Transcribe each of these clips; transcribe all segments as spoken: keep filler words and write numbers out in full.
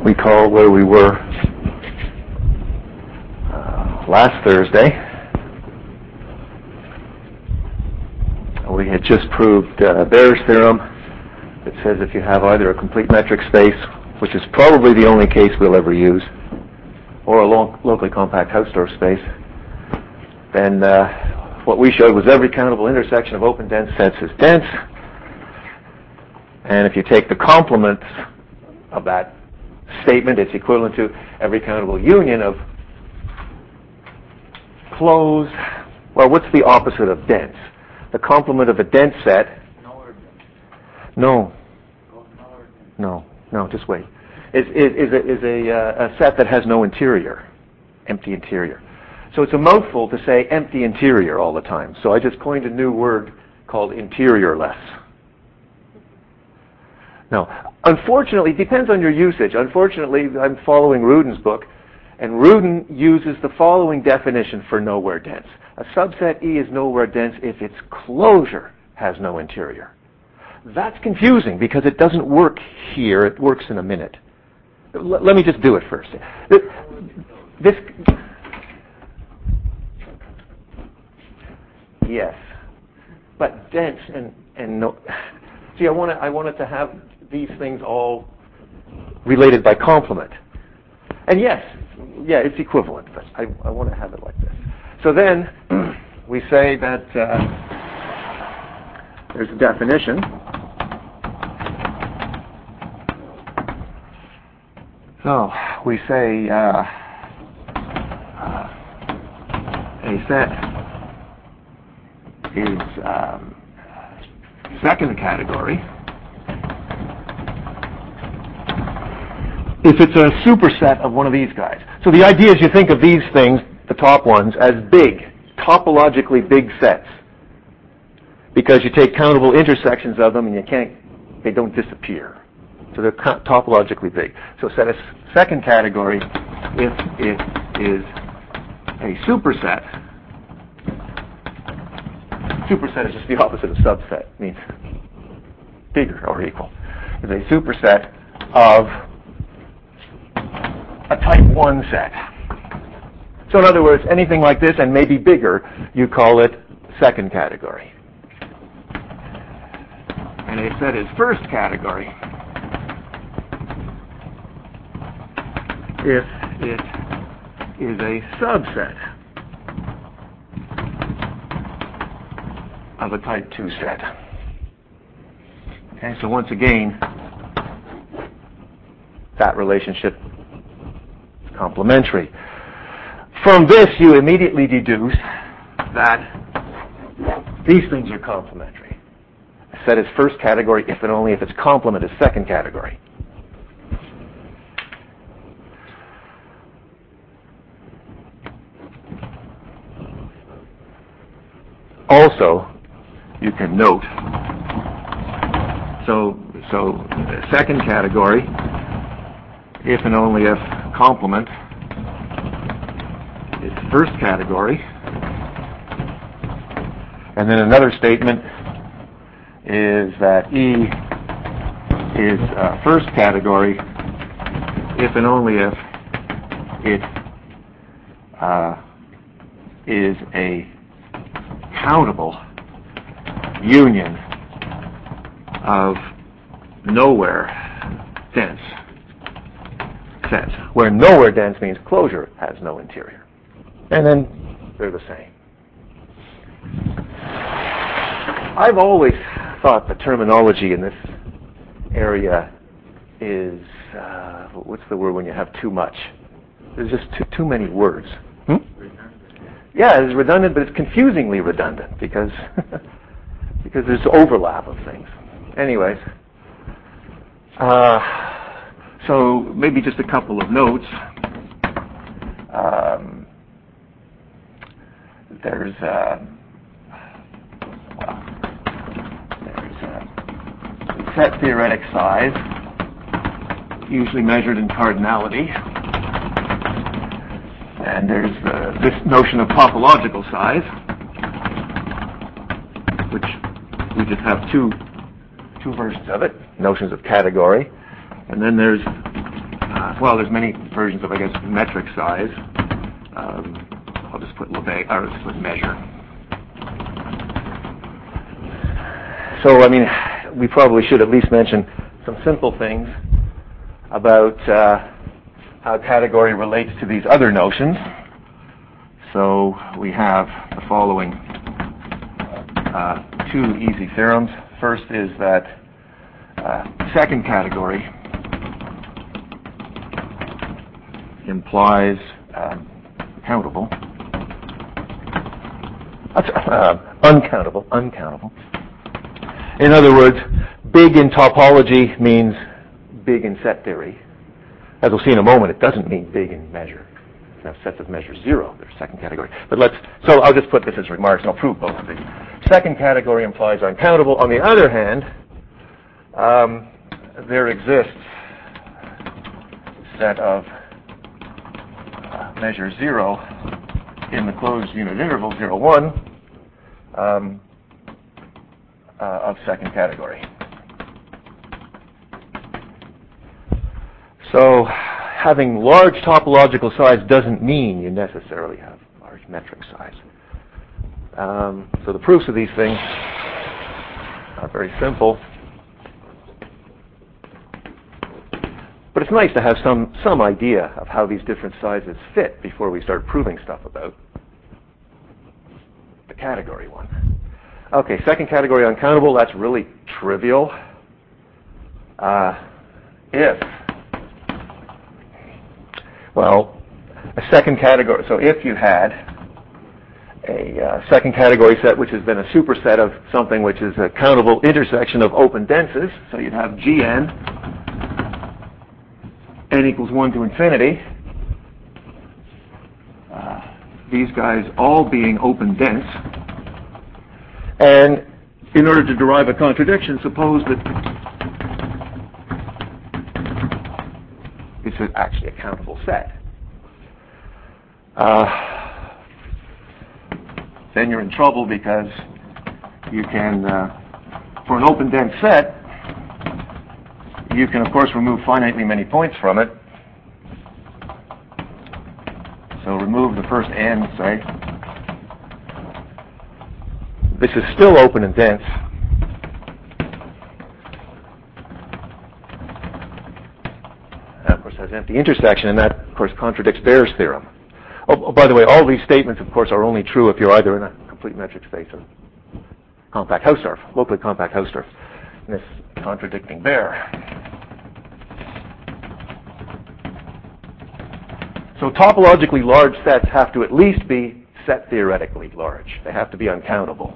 recall where we were uh, last Thursday. We had just proved uh, Bayer's theorem that says if you have either a complete metric space, which is probably the only case we'll ever use, or a lo- locally compact Hausdorff space, then uh, what we showed was every countable intersection of open dense sets is dense. And if you take the complement of that statement, it's equivalent to every countable union of closed. Well, what's the opposite of dense? The complement of a dense set. No. No. No. Just wait. Is is, is a, is a, uh, a set that has no interior, empty interior. So it's a mouthful to say empty interior all the time. So I just coined a new word called interiorless. Now, unfortunately, it depends on your usage. Unfortunately, I'm following Rudin's book, and Rudin uses the following definition for nowhere dense. A subset E is nowhere dense if its closure has no interior. That's confusing because it doesn't work here. It works in a minute. L- let me just do it first. This, yes, but dense and, and no. See, I want to I wanted to have these things all related by complement. And yes, yeah, it's equivalent, but I, I want to have it like this. So then we say that uh, there's a definition. So we say uh, uh, a set is um, second category if it's a superset of one of these guys. So the idea is you think of these things, the top ones, as big, topologically big sets, because you take countable intersections of them and you can't, they don't disappear. So they're topologically big. So set a second category if it is a superset. Superset is just the opposite of subset. It means bigger or equal. Is a superset of a type one set. So in other words, anything like this and maybe bigger, you call it second category. And a set is first category if it is a subset of a type two set. Okay, so once again, that relationship is complementary. From this, you immediately deduce that these things are complementary. A set is first category if and only if its complement is second category. Also, you can note, so so second category, if and only if complement is first category. And then another statement is that E is uh, first category if and only if it uh, is a countable union of nowhere dense sets, where nowhere dense means closure has no interior. And then they're the same. I've always thought the terminology in this area is, uh, what's the word when you have too much? There's just too, too many words. Hmm? Yeah, it's redundant, but it's confusingly redundant because because there's overlap of things. Anyways, uh, so maybe just a couple of notes. Um, there's uh, well, there's uh, set theoretic size, usually measured in cardinality. And there's uh, this notion of topological size, which we just have two two versions of it, notions of category. And then there's uh, well, there's many versions of, I guess, metric size. Um, I'll just put Lebesgue, or just put measure. So, I mean, we probably should at least mention some simple things about uh, how category relates to these other notions. So we have the following uh, two easy theorems. First is that uh, second category implies um, countable. Uh, uncountable, uncountable. In other words, big in topology means big in set theory. As we'll see in a moment, it doesn't mean big in measure. Now, sets of measure zero, they're second category. But let's, so I'll just put this as remarks, and I'll prove both of these. Second category implies uncountable. On the other hand, um, there exists a set of uh, measure zero in the closed unit interval zero, one um, uh, of second category. So having large topological size doesn't mean you necessarily have large metric size. Um, so the proofs of these things are very simple. But it's nice to have some, some idea of how these different sizes fit before we start proving stuff about the category one. Okay, second category uncountable, that's really trivial. Uh, if, well, a second category, so if you had a uh, second category set which has been a superset of something which is a countable intersection of open denses, so you'd have Gn, n equals one to infinity, uh, these guys all being open dense. And in order to derive a contradiction, suppose that this is actually a countable set. Uh, then you're in trouble because you can, uh, for an open dense set, you can of course remove finitely many points from it. So remove the first n, say. This is still open and dense. That, of course, has empty intersection, and that, of course, contradicts Bayes' theorem. Oh, oh, by the way, all these statements, of course, are only true if you're either in a complete metric space or compact Hausdorff, locally compact Hausdorff. And this contradicting Bayes. So topologically large sets have to at least be set theoretically large. They have to be uncountable.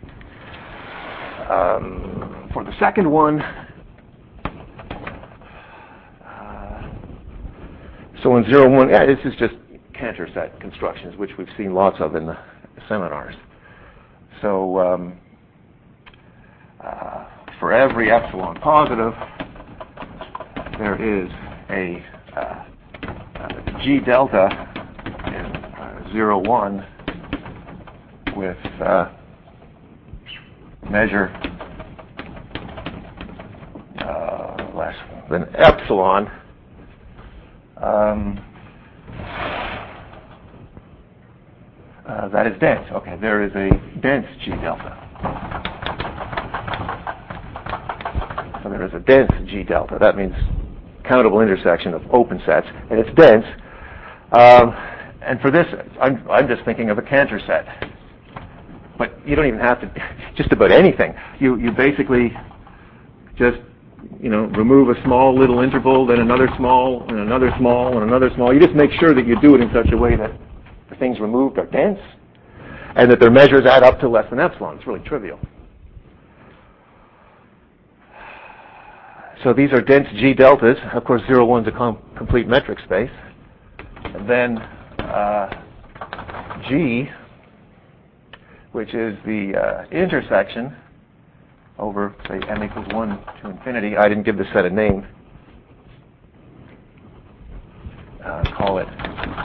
Um, for the second one, uh, so in zero, one, yeah, this is just Cantor set constructions, which we've seen lots of in the seminars. So um, uh, for every epsilon positive, there is a uh, uh, G delta in uh, zero, one with uh, measure uh, less than epsilon. Um, uh, that is dense. Okay, there is a dense G delta. So there is a dense G delta. That means countable intersection of open sets, and it's dense. Um, and for this, I'm, I'm just thinking of a Cantor set. But you don't even have to, just about anything. You you basically just, you know, remove a small little interval, then another small, and another small, and another small. You just make sure that you do it in such a way that the things removed are dense, and that their measures add up to less than epsilon. It's really trivial. So these are dense G deltas. Of course, zero, one is a com- complete metric space. And then uh, G, which is the uh, intersection over, say, m equals one to infinity. I didn't give this set a name. Uh, call it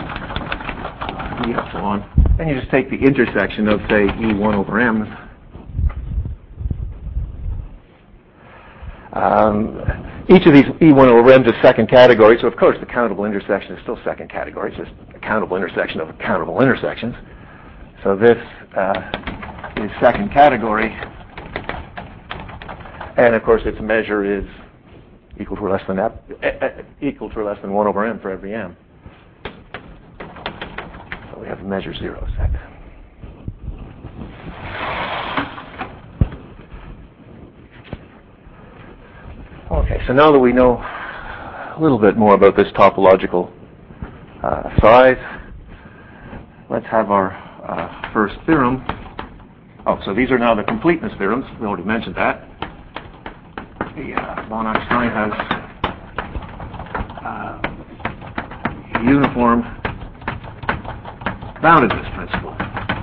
E epsilon. And you just take the intersection of, say, E one over m. Um, Each of these E one over M's is second category, so of course the countable intersection is still second category. It's just a countable intersection of countable intersections. So this uh, is second category. And of course its measure is equal to or less than F, equal to or less than one over M for every M. So we have a measure zero set. Okay, so now that we know a little bit more about this topological uh, size, let's have our uh, first theorem. Oh, so these are now the completeness theorems. We already mentioned that. The uh, Banach-Steinhaus uh, uniform boundedness principle.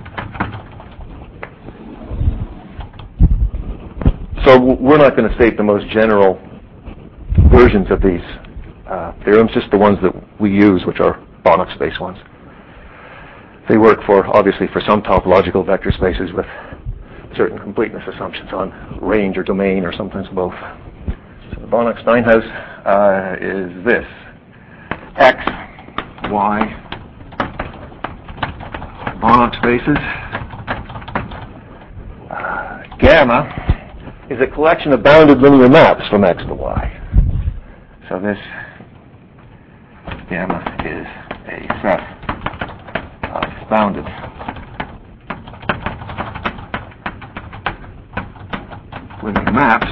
So we're not going to state the most general versions of these uh, theorems, just the ones that we use, which are Banach space ones. They work for, obviously, for some topological vector spaces with certain completeness assumptions on range or domain or sometimes both. So the Banach-Steinhaus uh, is this. X, Y, Banach spaces. Uh, gamma is a collection of bounded linear maps from X to Y. So this gamma is a set of bounded linear maps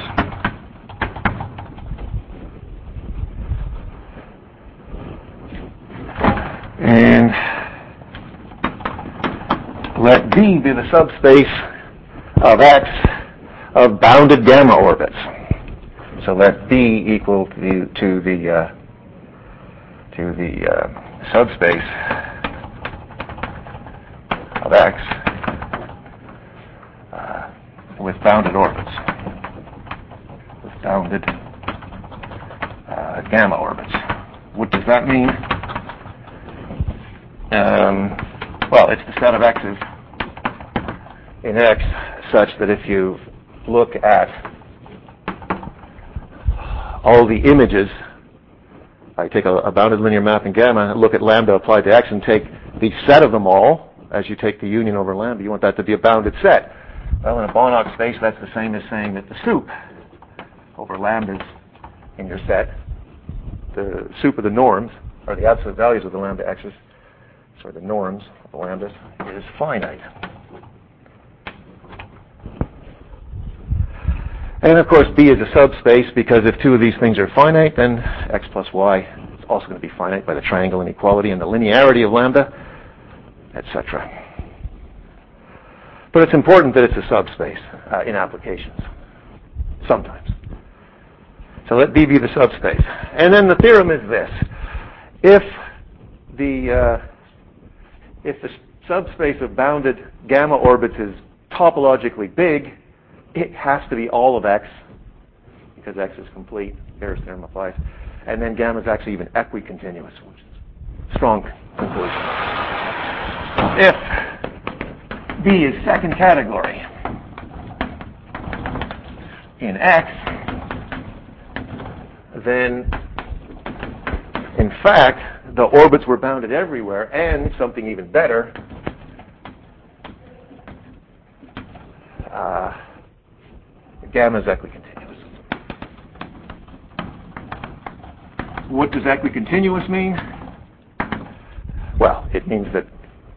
and let B be the subspace of X of bounded gamma orbits. So let B equal to the to the uh, to the uh, subspace of X uh, with bounded orbits, with bounded uh, gamma orbits. What does that mean? Um, well, it's the set of X's in X such that if you look at all the images, I take a, a bounded linear map in gamma, look at lambda applied to X, and take the set of them all, as you take the union over lambda, you want that to be a bounded set. Well, in a Banach space, that's the same as saying that the sup over lambdas in your set, the sup of the norms, or the absolute values of the lambda X's, sorry, the norms of the lambdas, is finite. And of course, B is a subspace because if two of these things are finite, then X plus Y is also going to be finite by the triangle inequality and the linearity of lambda, et cetera. But it's important that it's a subspace uh, in applications, sometimes. So let B be the subspace. And then the theorem is this. If the, uh, if the subspace of bounded gamma orbits is topologically big, it has to be all of X, because X is complete. Bayes' theorem applies. And then gamma is actually even equicontinuous, which is a strong conclusion. If B is second category in X, then in fact the orbits were bounded everywhere, and something even better, uh, gamma is equicontinuous. What does equicontinuous mean? Well, it means that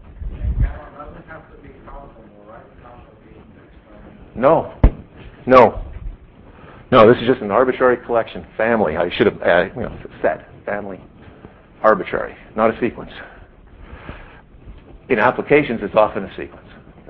no, no, no. This is just an arbitrary collection, family. I should have, uh, you know, set family, arbitrary, not a sequence. In applications, it's often a sequence.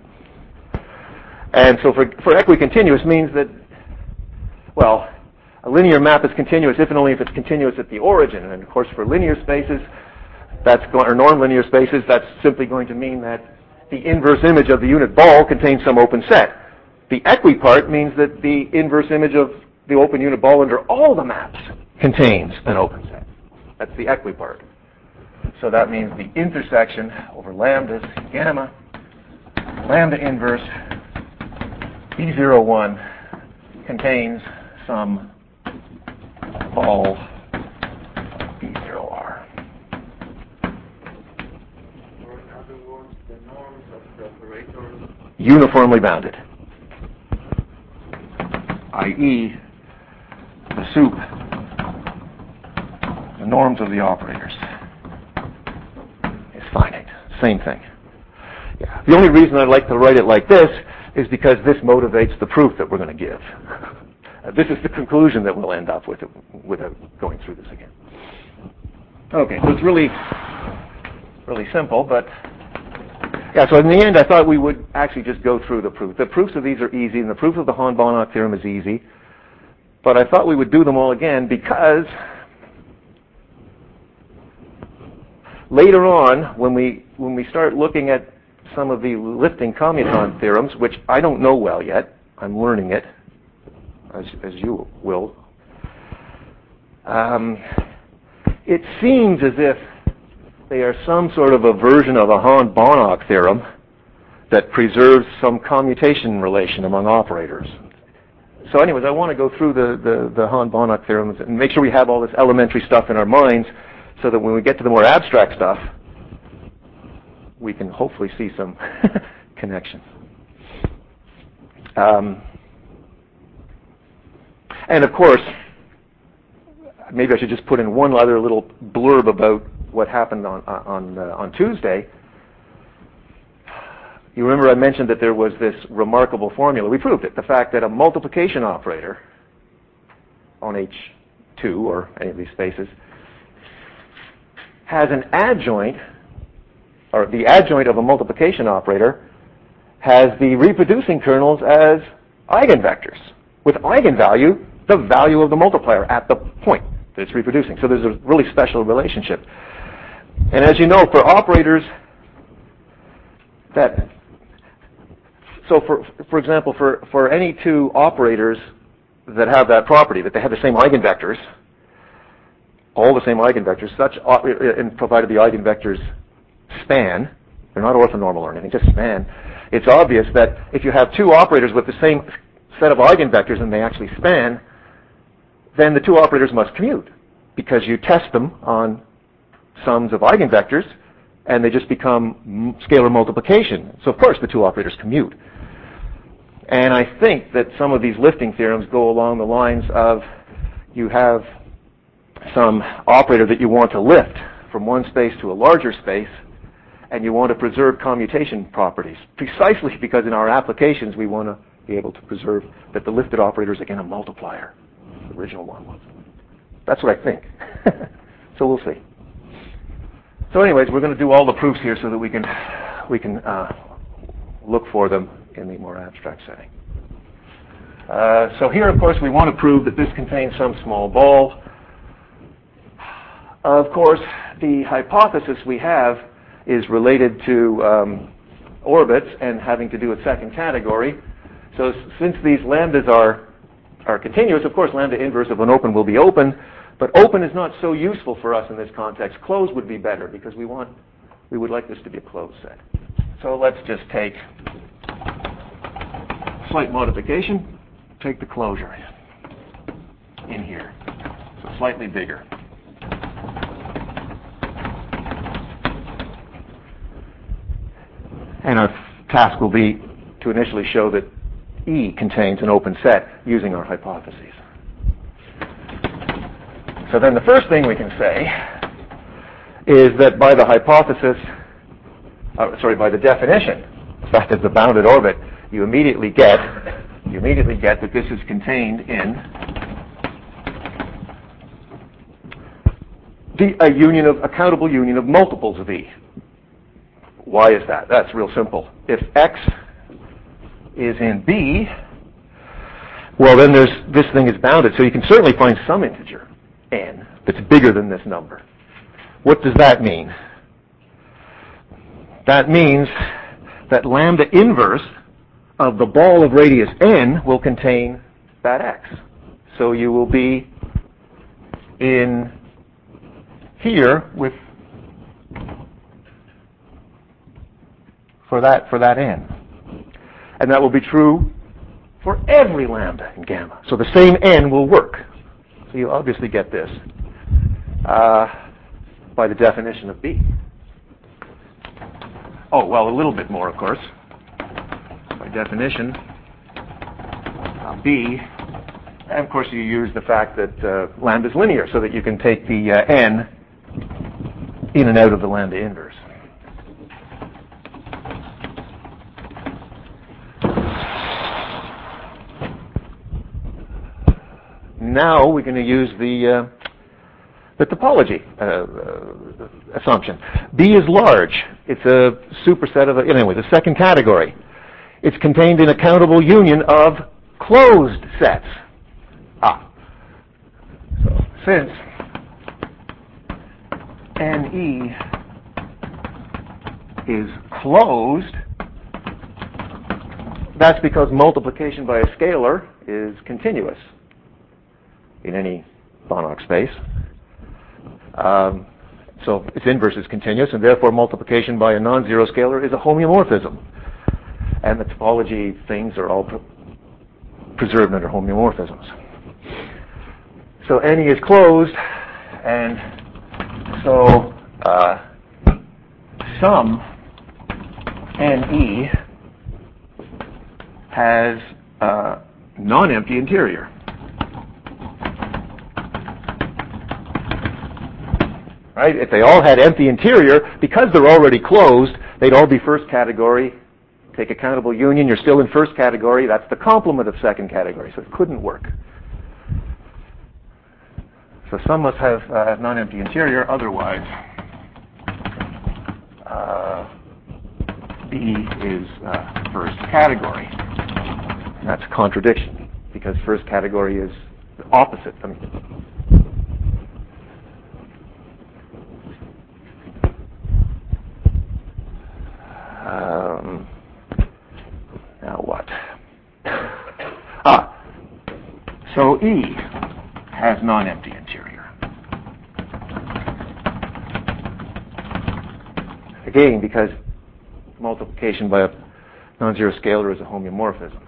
And so for, for equicontinuous means that, well, a linear map is continuous if and only if it's continuous at the origin. And of course for linear spaces, that's going, or norm-linear spaces, that's simply going to mean that the inverse image of the unit ball contains some open set. The equipart means that the inverse image of the open unit ball under all the maps contains an open set. That's the equipart. So that means the intersection over lambdas gamma, lambda inverse B zero one contains some ball B zero R. Or in other words, the norms of the operator Uniformly bounded, that is the soup, the norms of the operators, is finite. Same thing. Yeah. The only reason I like to write it like this is because this motivates the proof that we're going to give. Uh, this is the conclusion that we'll end up with, without going through this again. Okay, so it's really, really simple, but yeah, so in the end I thought we would actually just go through the proof. The proofs of these are easy, and the proof of the Hahn-Banach theorem is easy, but I thought we would do them all again because later on, when we when we start looking at some of the lifting commuton theorems, which I don't know well yet, I'm learning it, as, as you will, um, it seems as if they are some sort of a version of a Hahn-Banach theorem that preserves some commutation relation among operators. So anyways, I want to go through the, the, the Hahn-Banach theorems and make sure we have all this elementary stuff in our minds so that when we get to the more abstract stuff, we can hopefully see some connections. Um, and of course, maybe I should just put in one other little blurb about what happened on on uh, on Tuesday. You remember I mentioned that there was this remarkable formula. We proved it. The fact that a multiplication operator on H two or any of these spaces has an adjoint, or the adjoint of a multiplication operator has the reproducing kernels as eigenvectors, with eigenvalue the value of the multiplier at the point that it's reproducing. So there's a really special relationship. And as you know, for operators that, so for for example, for, for any two operators that have that property, that they have the same eigenvectors, all the same eigenvectors, such, and provided the eigenvectors span, they're not orthonormal or anything, just span, it's obvious that if you have two operators with the same set of eigenvectors and they actually span, then the two operators must commute, because you test them on sums of eigenvectors and they just become scalar multiplication. So of course the two operators commute. And I think that some of these lifting theorems go along the lines of you have some operator that you want to lift from one space to a larger space, and you want to preserve commutation properties, precisely because in our applications we want to be able to preserve that the lifted operator is again a multiplier. The original one was. That's what I think. So we'll see. So anyways, we're going to do all the proofs here so that we can we can uh, look for them in the more abstract setting. Uh, so here, of course, we want to prove that this contains some small ball. Of course, the hypothesis we have is related to um, orbits and having to do with second category. So since these lambdas are are continuous, of course, lambda inverse of an open will be open, but open is not so useful for us in this context. Closed would be better because we want we would like this to be a closed set. So let's just take slight modification. Take the closure in, in here, so slightly bigger. And our task will be to initially show that E contains an open set using our hypotheses. So then the first thing we can say is that by the hypothesis, uh, sorry, by the definition, the fact that it's a bounded orbit, you immediately get you immediately get that this is contained in the, a union of a countable union of multiples of E. Why is that? That's real simple. If X is in B, well then there's this thing is bounded, so you can certainly find some integer, n, that's bigger than this number. What does that mean? That means that lambda inverse of the ball of radius n will contain that X. So you will be in here with for that for that n. And that will be true for every lambda in gamma. So the same n will work. So you obviously get this uh, by the definition of B. Oh, well, a little bit more, of course. By definition of B, and of course you use the fact that uh, lambda is linear so that you can take the uh, n in and out of the lambda inverse. Now we're going to use the uh, the topology uh, uh, assumption. B is large. It's a superset of, a, anyway, the second category. It's contained in a countable union of closed sets. Ah. So since N E is closed, that's because multiplication by a scalar is continuous in any Banach space. Um, so its inverse is continuous, and therefore multiplication by a non-zero scalar is a homeomorphism. And the topology things are all pre- preserved under homeomorphisms. So N E is closed, and so uh, some N E has a non-empty interior. Right? If they all had empty interior, because they're already closed, they'd all be first category. Take a countable union, you're still in first category. That's the complement of second category, so it couldn't work. So some must have uh, non-empty interior, otherwise uh, B is uh, first category. And that's a contradiction, because first category is the opposite. I mean, Um, now what? Ah, so E has non-empty interior. Again, because multiplication by a non-zero scalar is a homeomorphism.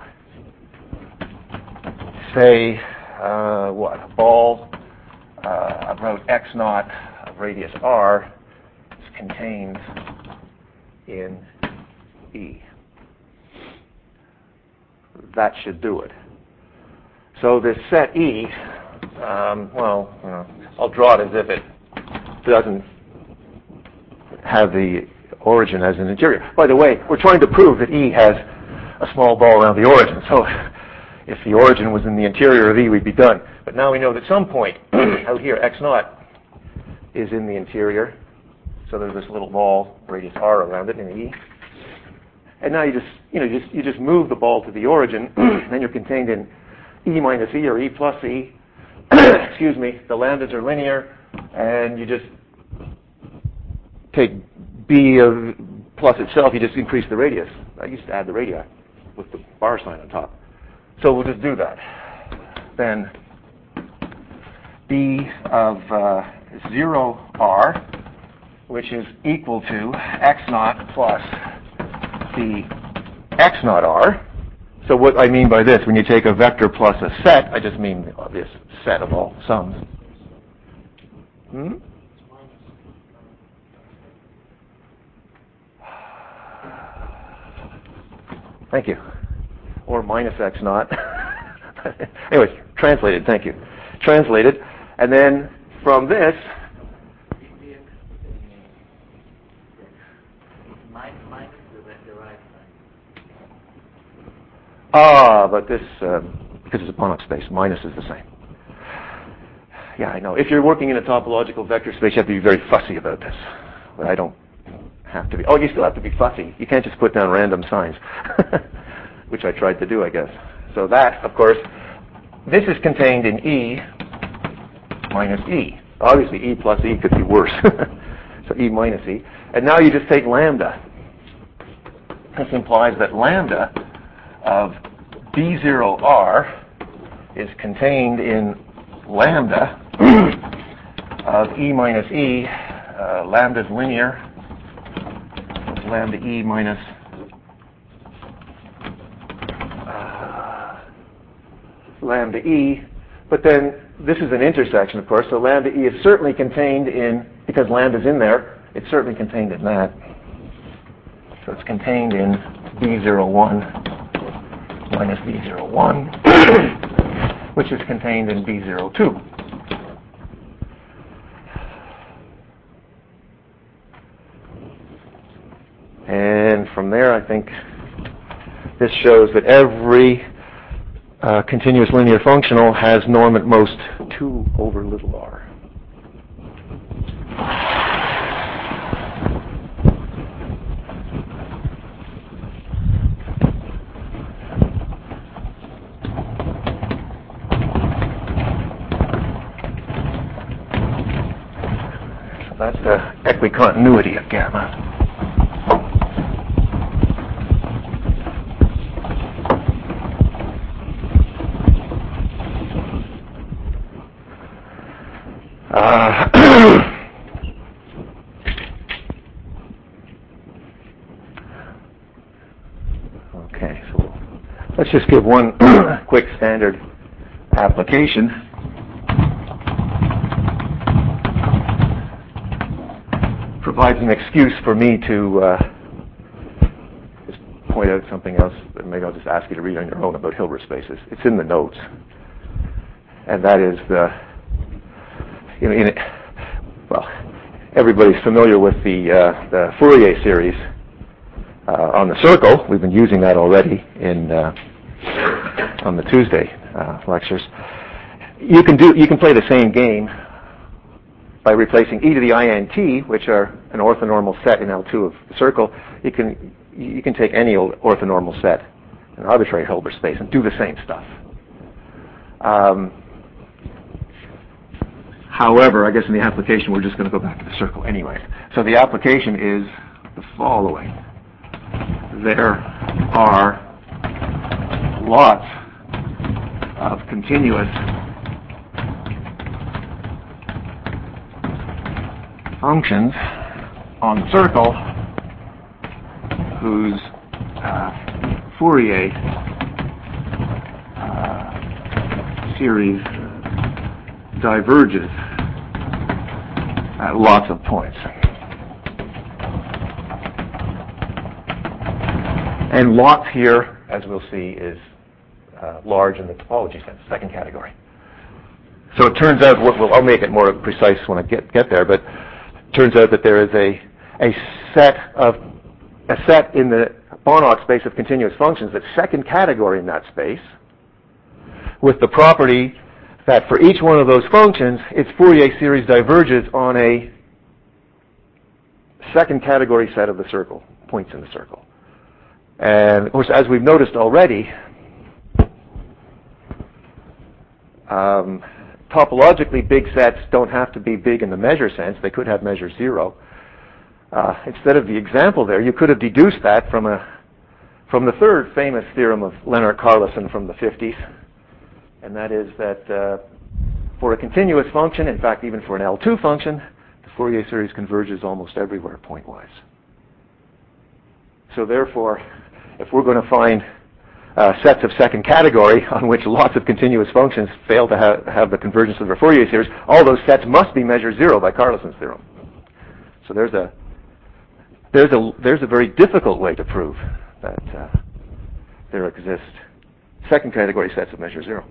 Say, uh, what? A ball uh, about x naught of radius r is contained in E. That should do it. So this set E, um, well, you know, I'll draw it as if it doesn't have the origin as an interior. By the way, we're trying to prove that E has a small ball around the origin. So if the origin was in the interior of E, we'd be done. But now we know that some point out here, x naught, is in the interior. So there's this little ball, radius r, around it in E. And now you just, you know, you just, you just move the ball to the origin, and then you're contained in E minus E or E plus E. Excuse me. The lambdas are linear, and you just take B of plus itself. You just increase the radius. I used to add the radii with the bar sign on top. So we'll just do that. Then B of uh, zero r, which is equal to x naught plus the x naught r. So what I mean by this, when you take a vector plus a set, I just mean this set of all sums. Hmm? Thank you. Or minus x naught. Anyways, translated, thank you. Translated. And then from this, Ah, but this, uh, because it's a Banach space, minus is the same. Yeah, I know. If you're working in a topological vector space, you have to be very fussy about this. But I don't have to be. Oh, you still have to be fussy. You can't just put down random signs, which I tried to do, I guess. So that, of course, this is contained in E minus E. Obviously, E plus E could be worse. So E minus E. And now you just take lambda. This implies that lambda of B zero R is contained in lambda of E minus E. Uh, lambda is linear. It's lambda E minus uh, lambda E. But then this is an intersection, of course, so lambda E is certainly contained in, because lambda's in there, it's certainly contained in that. So it's contained in B zero one minus B zero one, which is contained in B zero two. And from there, I think this shows that every uh, continuous linear functional has norm at most two over little r. So that's the equicontinuity of gamma. Uh, okay, so let's just give one quick standard application. Provides an excuse for me to uh, just point out something else that maybe I'll just ask you to read on your own about Hilbert spaces. It's in the notes, and that is the In, in it, well, everybody's familiar with the, uh, the Fourier series uh, on the circle. We've been using that already in uh, on the Tuesday uh, lectures. You can do you can play the same game by replacing e to the int, which are an orthonormal set in L two of the circle. You can you can take any orthonormal set, an arbitrary Hilbert space, and do the same stuff. Um, However, I guess in the application, we're just going to go back to the circle anyway. So the application is the following. There are lots of continuous functions on the circle whose uh, Fourier uh, series diverges at lots of points. And lots here, as we'll see, is uh, large in the topology sense, second category. So it turns out, well, I'll make it more precise when I get, get there, but it turns out that there is a, a set of a set in the Banach space of continuous functions that's second category in that space, with the property that for each one of those functions, its Fourier series diverges on a second category set of the circle, points in the circle. And of course, as we've noticed already, um, topologically big sets don't have to be big in the measure sense. They could have measure zero. Uh, instead of the example there, you could have deduced that from a from the third famous theorem of Lennart-Carlsson from the fifties. And that is that uh, for a continuous function, in fact, even for an L two function, the Fourier series converges almost everywhere pointwise. So therefore, if we're going to find uh, sets of second category on which lots of continuous functions fail to ha- have the convergence of their Fourier series, all those sets must be measure zero by Carlsson's theorem. So there's a there's a there's a very difficult way to prove that uh, there exist second category sets of measure zero.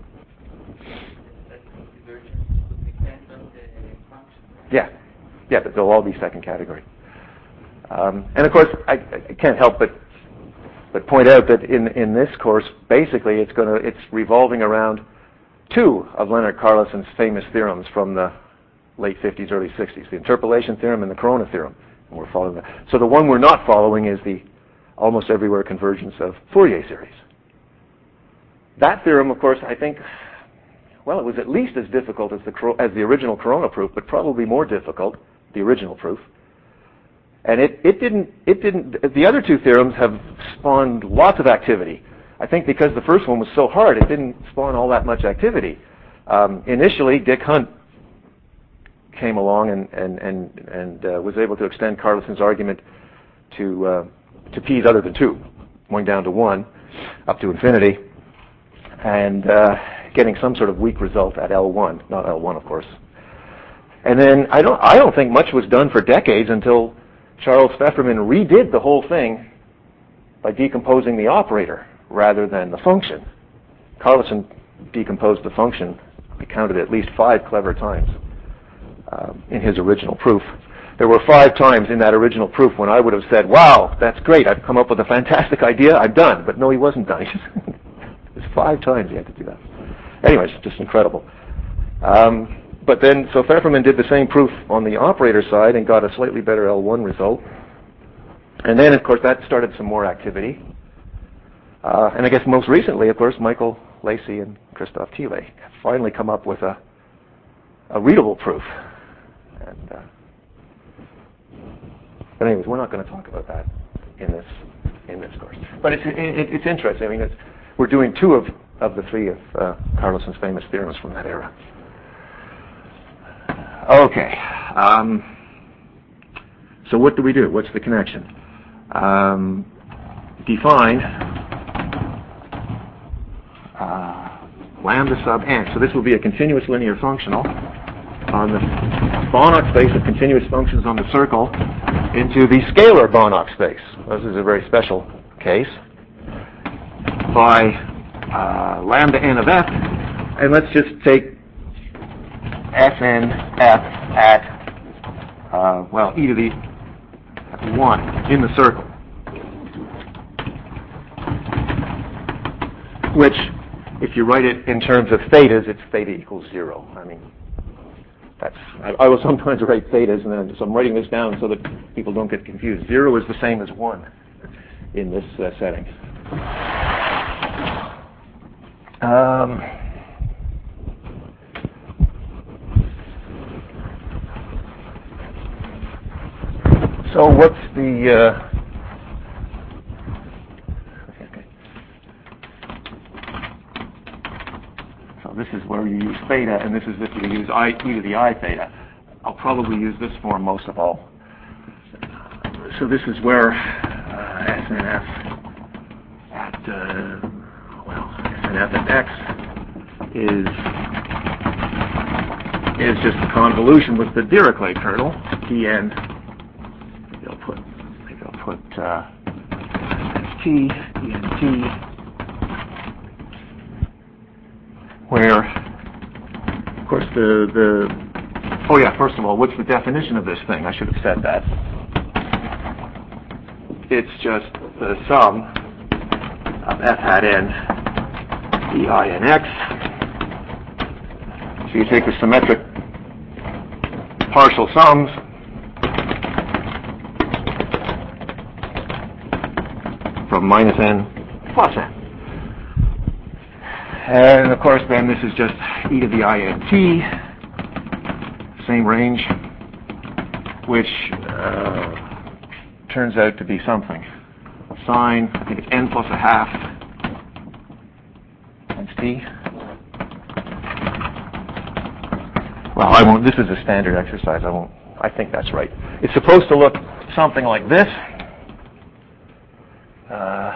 Yeah, yeah, but they'll all be second category. Um, and of course, I, I can't help but but point out that in in this course, basically, it's going to it's revolving around two of Lennart-Carlsson's famous theorems from the late fifties, early sixties: the interpolation theorem and the Corona theorem. And we're following that. So the one we're not following is the almost everywhere convergence of Fourier series. That theorem, of course, I think. Well, it was at least as difficult as the as the original Corona proof, but probably more difficult, the original proof. And it, it didn't it didn't the other two theorems have spawned lots of activity. I think because the first one was so hard, it didn't spawn all that much activity. Um, initially, Dick Hunt came along and and and, and uh, was able to extend Carlsson's argument to uh, to p's other than two, going down to one, up to infinity, and. Uh, getting some sort of weak result at L one, not L one, of course. And then I don't, I don't think much was done for decades until Charles Pfefferman redid the whole thing by decomposing the operator rather than the function. Carlson decomposed the function, we counted at least five clever times uh, in his original proof. There were five times in that original proof when I would have said, wow, that's great, I've come up with a fantastic idea, I'm done. But no, he wasn't done. There's five times he had to do that. Anyways, just incredible. Um, but then, so Pfefferman did the same proof on the operator side and got a slightly better L one result. And then, of course, that started some more activity. Uh, and I guess most recently, of course, Michael Lacey and Christoph Thiele have finally come up with a, a readable proof. And, uh, but anyways, we're not going to talk about that in this in this course. But it's it, it's interesting. I mean, it's, we're doing two of, of the three of uh, Carlson's famous theorems from that era. Okay. Um, so what do we do? What's the connection? Um, define uh, lambda sub n. So this will be a continuous linear functional on the Banach space of continuous functions on the circle into the scalar Banach space. This is a very special case. By uh, lambda n of f, and let's just take Sn f at, uh, well, e to the one in the circle, which, if you write it in terms of thetas, it's theta equals zero. I mean, that's, I, I will sometimes write thetas, and then so I'm writing this down so that people don't get confused. Zero is the same as one in this uh, setting. Um, so what's the uh, okay. So this is where you use theta, and this is if you use I, e to the I theta. I'll probably use this form most of all. So this is where uh, S N F at uh, well, S N F at x is is just a convolution with the Dirichlet kernel, Dn. Maybe I'll put maybe I'll put uh, T, Dnt, where, of course, the the oh yeah. First of all, what's the definition of this thing? I should have said that. It's just the sum of f hat n di n x. So you take the symmetric partial sums from minus n plus n. And of course then this is just e to the int, same range, which uh, turns out to be something. Sine, I think it's n plus a half times t. Well, I won't, this is a standard exercise, I won't, I think that's right. It's supposed to look something like this. Uh,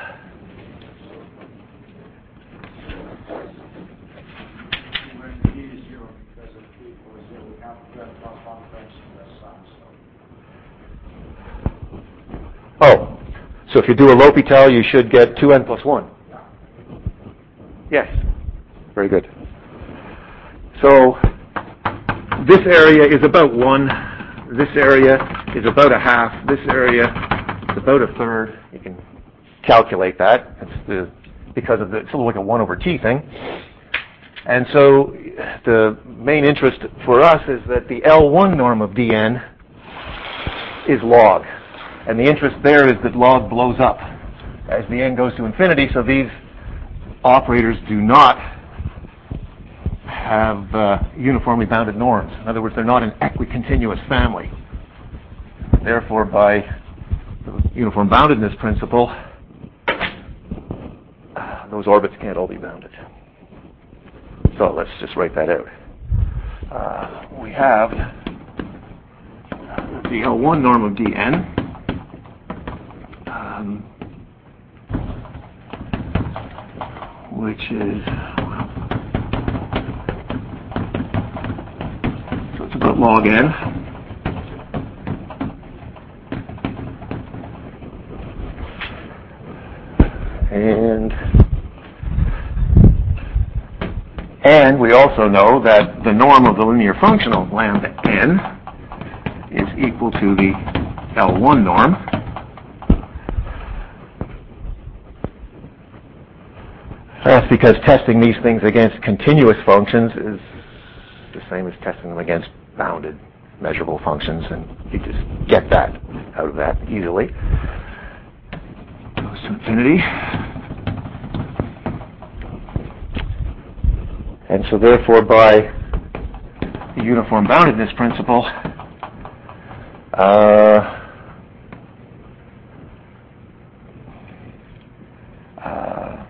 Oh, so if you do a L'Hopital, you should get two n plus one. Yes, very good. So this area is about one. This area is about a half. This area is about a third. You can calculate that. It's the because of the it's sort of like a one over t thing. And so the main interest for us is that the L one norm of dn is log. And the interest there is that log blows up as the n goes to infinity, so these operators do not have uh, uniformly bounded norms. In other words, they're not an equicontinuous family. Therefore, by the uniform boundedness principle, uh, those orbits can't all be bounded. So let's just write that out. Uh, we have the L one norm of dn. Um, which is, well, log n. And, and we also know that the norm of the linear function of lambda n is equal to the L one norm. That's because testing these things against continuous functions is the same as testing them against bounded measurable functions, and you just get that out of that easily. Goes to infinity. And so therefore, by the uniform boundedness principle, uh, uh,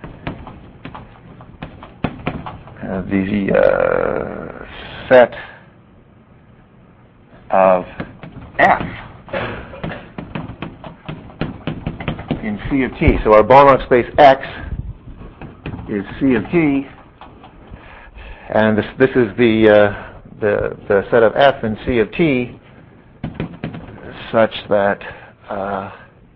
the uh, set of F in C of t. So our Banach space X is C of t, and this this is the uh, the the set of F in C of t such that uh,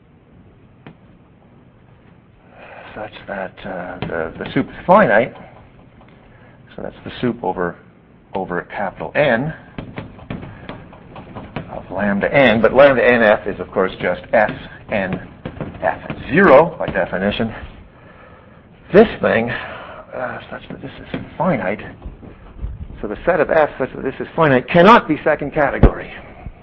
such that uh, the the soup is finite. So that's the soup over over capital N of lambda n, but lambda nf is of course just S n f at zero by definition. This thing, uh, such that this is finite, so the set of F such that this is finite cannot be second category.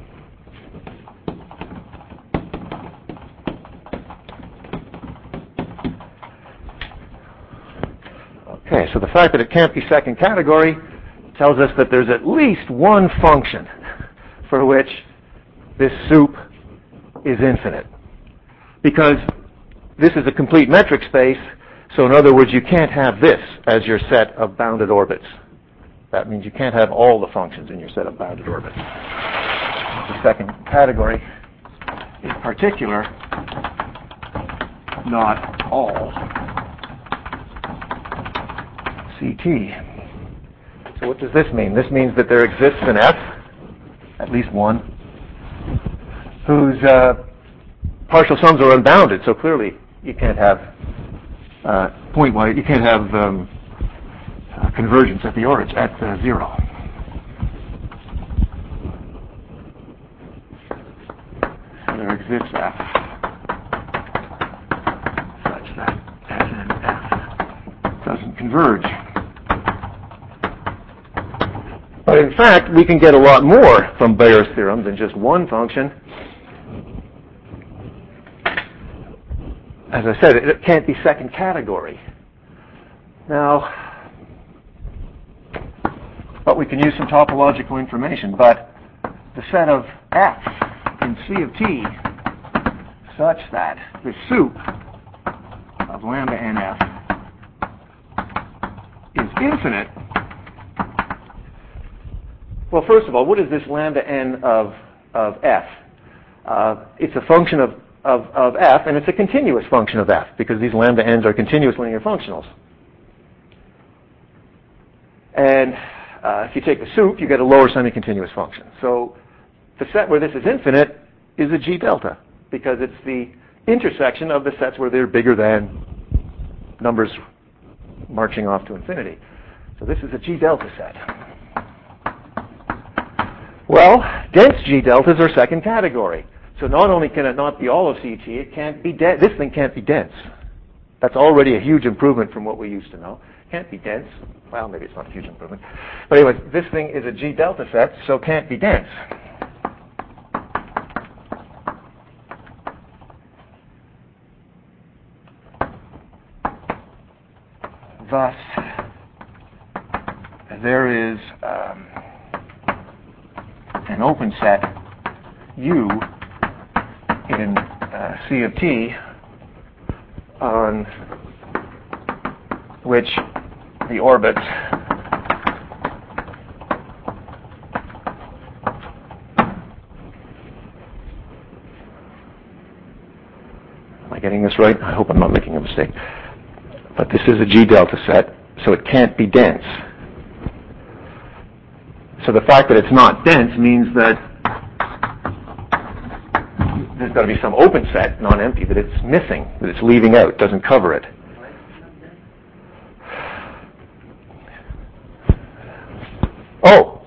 Okay, so the fact that it can't be second category tells us that there's at least one function for which this soup is infinite. Because this is a complete metric space, so in other words, you can't have this as your set of bounded orbits. That means you can't have all the functions in your set of bounded orbits. The second category is particular, not all. C T. So what does this mean? This means that there exists an F, at least one, whose uh, partial sums are unbounded. So clearly, you can't have uh, point-wise. You can't have um, uh, convergence at the origin at uh, zero. So there exists F such that F and F doesn't converge. But in fact, we can get a lot more from Bayer's theorem than just one function. As I said, it can't be second category. Now, but we can use some topological information. But the set of F in C of t such that the soup of lambda nf is infinite. Well, first of all, what is this lambda n of, of f? Uh, it's a function of, of, of f, and it's a continuous function of f, because these lambda n's are continuous linear functionals. And uh, if you take the soup, you get a lower semi-continuous function. So the set where this is infinite is a G delta, because it's the intersection of the sets where they're bigger than numbers marching off to infinity. So this is a G delta set. Well, dense G deltas are second category. So not only can it not be all of C T, it can't be de- this thing can't be dense. That's already a huge improvement from what we used to know. Can't be dense. Well, maybe it's not a huge improvement. But anyway, this thing is a G delta set, so can't be dense. Thus, there is um, an open set U in uh, C of t on which the orbits am I getting this right? I hope I'm not making a mistake. But this is a G delta set, so it can't be dense. So the fact that it's not dense means that there's got to be some open set, non-empty, that it's missing, that it's leaving out, doesn't cover it. Oh!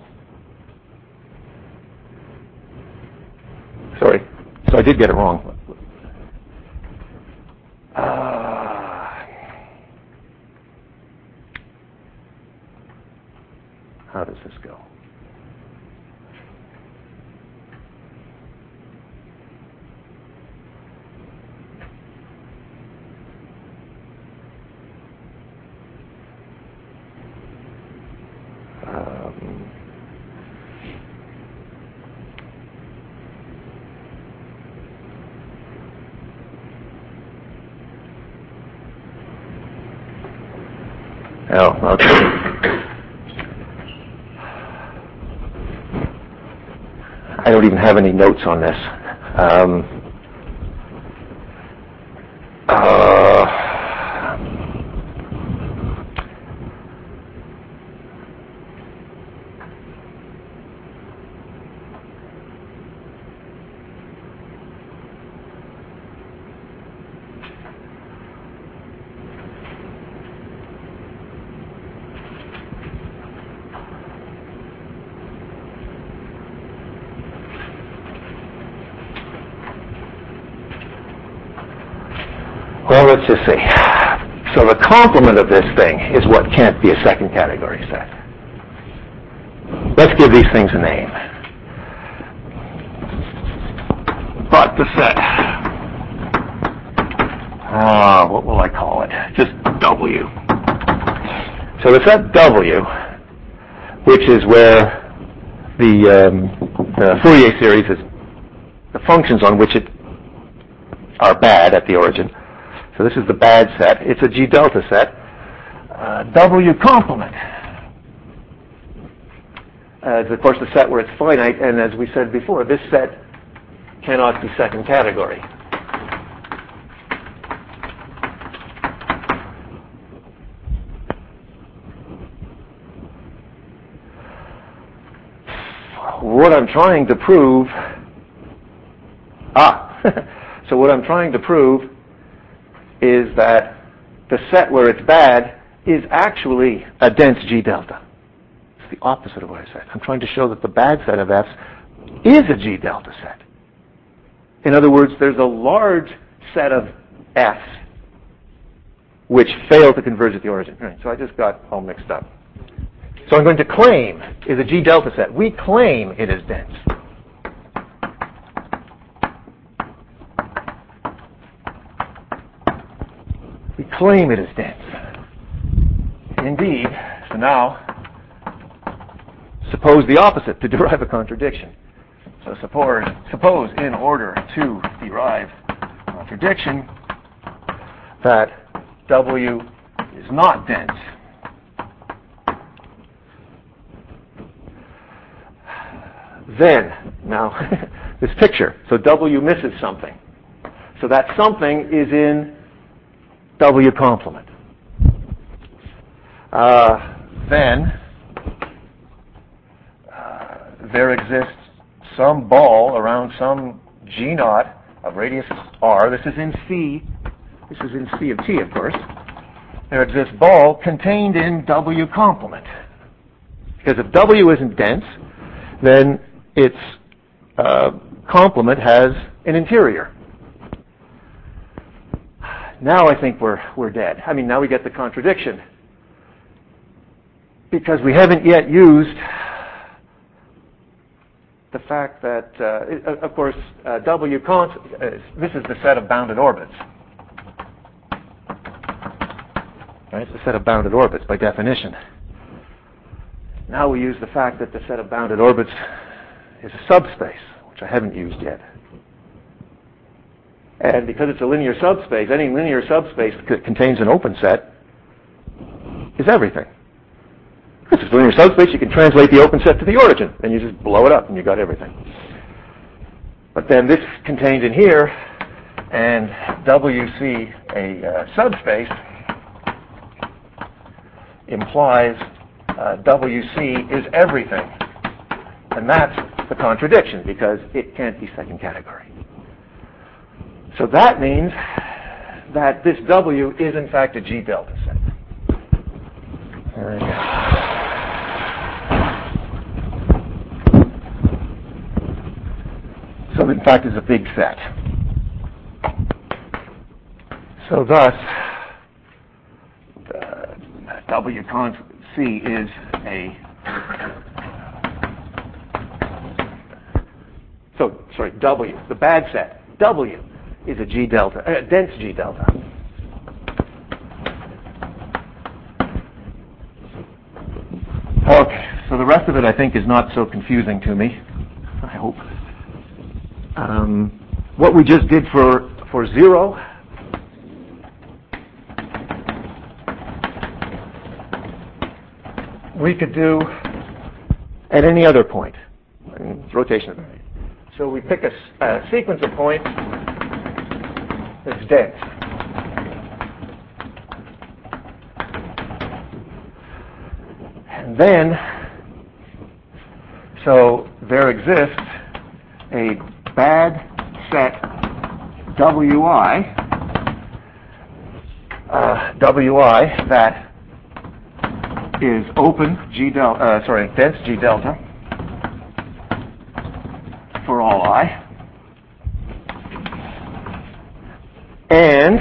Sorry. So I did get it wrong. Uh, how does this go? Um, oh, okay. I don't even have any notes on this. Um, uh, Well, let's just see. So the complement of this thing is what can't be a second category set. Let's give these things a name. But the set, uh, what will I call it? Just W. So the set W, which is where the, um, the Fourier series is, the functions on which it are bad at the origin. So this is the bad set. It's a G delta set. Uh, W complement uh, is, of course, the set where it's finite, and as we said before, this set cannot be second category. What I'm trying to prove, ah, so what I'm trying to prove is that the set where it's bad is actually a dense G delta. It's the opposite of what I said. I'm trying to show that the bad set of F's is a G delta set. In other words, there's a large set of F's which fail to converge at the origin. Right, so I just got all mixed up. So I'm going to claim is a G delta set. We claim it is dense. We claim it is dense. Indeed. So now, suppose the opposite to derive a contradiction. So suppose, suppose in order to derive contradiction that W is not dense. Then, now, this picture. So W misses something. So that something is in W complement. Uh, then, uh, there exists some ball around some G naught of radius R. This is in C. This is in C of T, of course. There exists ball contained in W complement. Because if W isn't dense, then its uh, complement has an interior. Now I think we're we're dead. I mean, now we get the contradiction. Because we haven't yet used the fact that, uh, of course, uh, W cons, uh, this is the set of bounded orbits. Right? It's the set of bounded orbits by definition. Now we use the fact that the set of bounded orbits is a subspace, which I haven't used yet. And because it's a linear subspace, any linear subspace that contains an open set is everything. If it's a linear subspace, you can translate the open set to the origin, and you just blow it up, and you got everything. But then this contained in here, and W C, a uh, subspace, implies uh, W C is everything. And that's the contradiction, because it can't be second category. So that means that this W is in fact a G delta set. There we go. So in fact it's a big set. So thus, the W con C is a, so sorry, W, the bad set, W is a G delta, a dense G delta. Okay, so the rest of it I think is not so confusing to me, I hope. Um, what we just did for, for zero, we could do at any other point. I mean, it's rotation of the rate. So we pick a, a sequence of points that's dense. And then, so there exists a bad set Wi, uh, Wi that is open G delta, uh, sorry, dense G delta for all I, and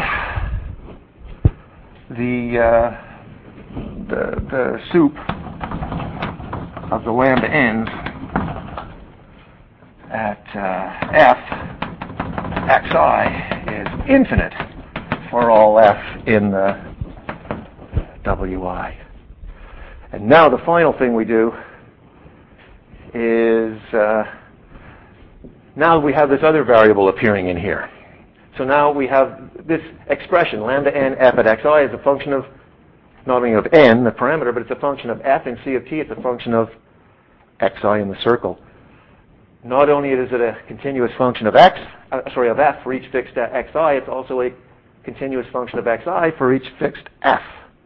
the uh, the the soup of the lambda ends at uh, f xi is infinite for all f in the Wi. And now the final thing we do is, uh, now we have this other variable appearing in here. So now we have this expression, lambda n f at xi is a function of, not only of n, the parameter, but it's a function of f in C of t, it's a function of xi in the circle. Not only is it a continuous function of x, uh, sorry, of f for each fixed xi, it's also a continuous function of xi for each fixed f.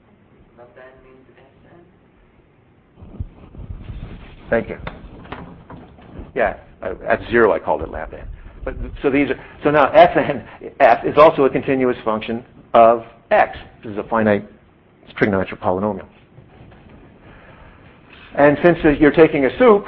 Thank you. Yeah, uh, at zero I called it lambda n. But so these are, so now Fn f is also a continuous function of x. This is a finite trigonometric polynomial. And since you're taking a soup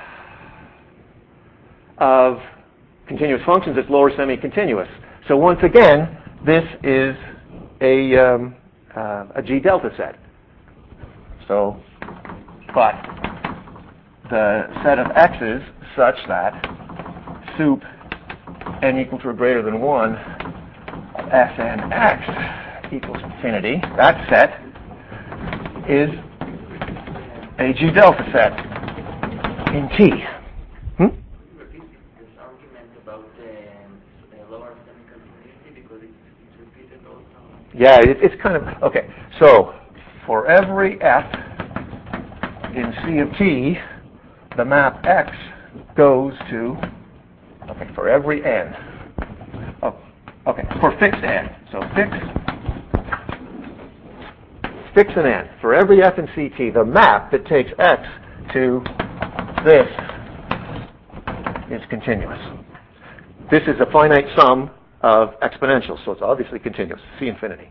of continuous functions, it's lower semi-continuous. So once again, this is a um, uh, a G delta set. So, but the set of x's such that soup n equal to or greater than one of Fn x equals infinity, that set is a G delta set in T. Hmm? Repeat this argument about the lower semi-continuity because it's repeated also. Yeah, it, it's kind of, okay. So for every f in C of t, the map x goes to, okay, for every n. Oh, okay, for fixed n. So fix, fix an n. For every f in C T, the map that takes x to this is continuous. This is a finite sum of exponentials, so it's obviously continuous, C infinity.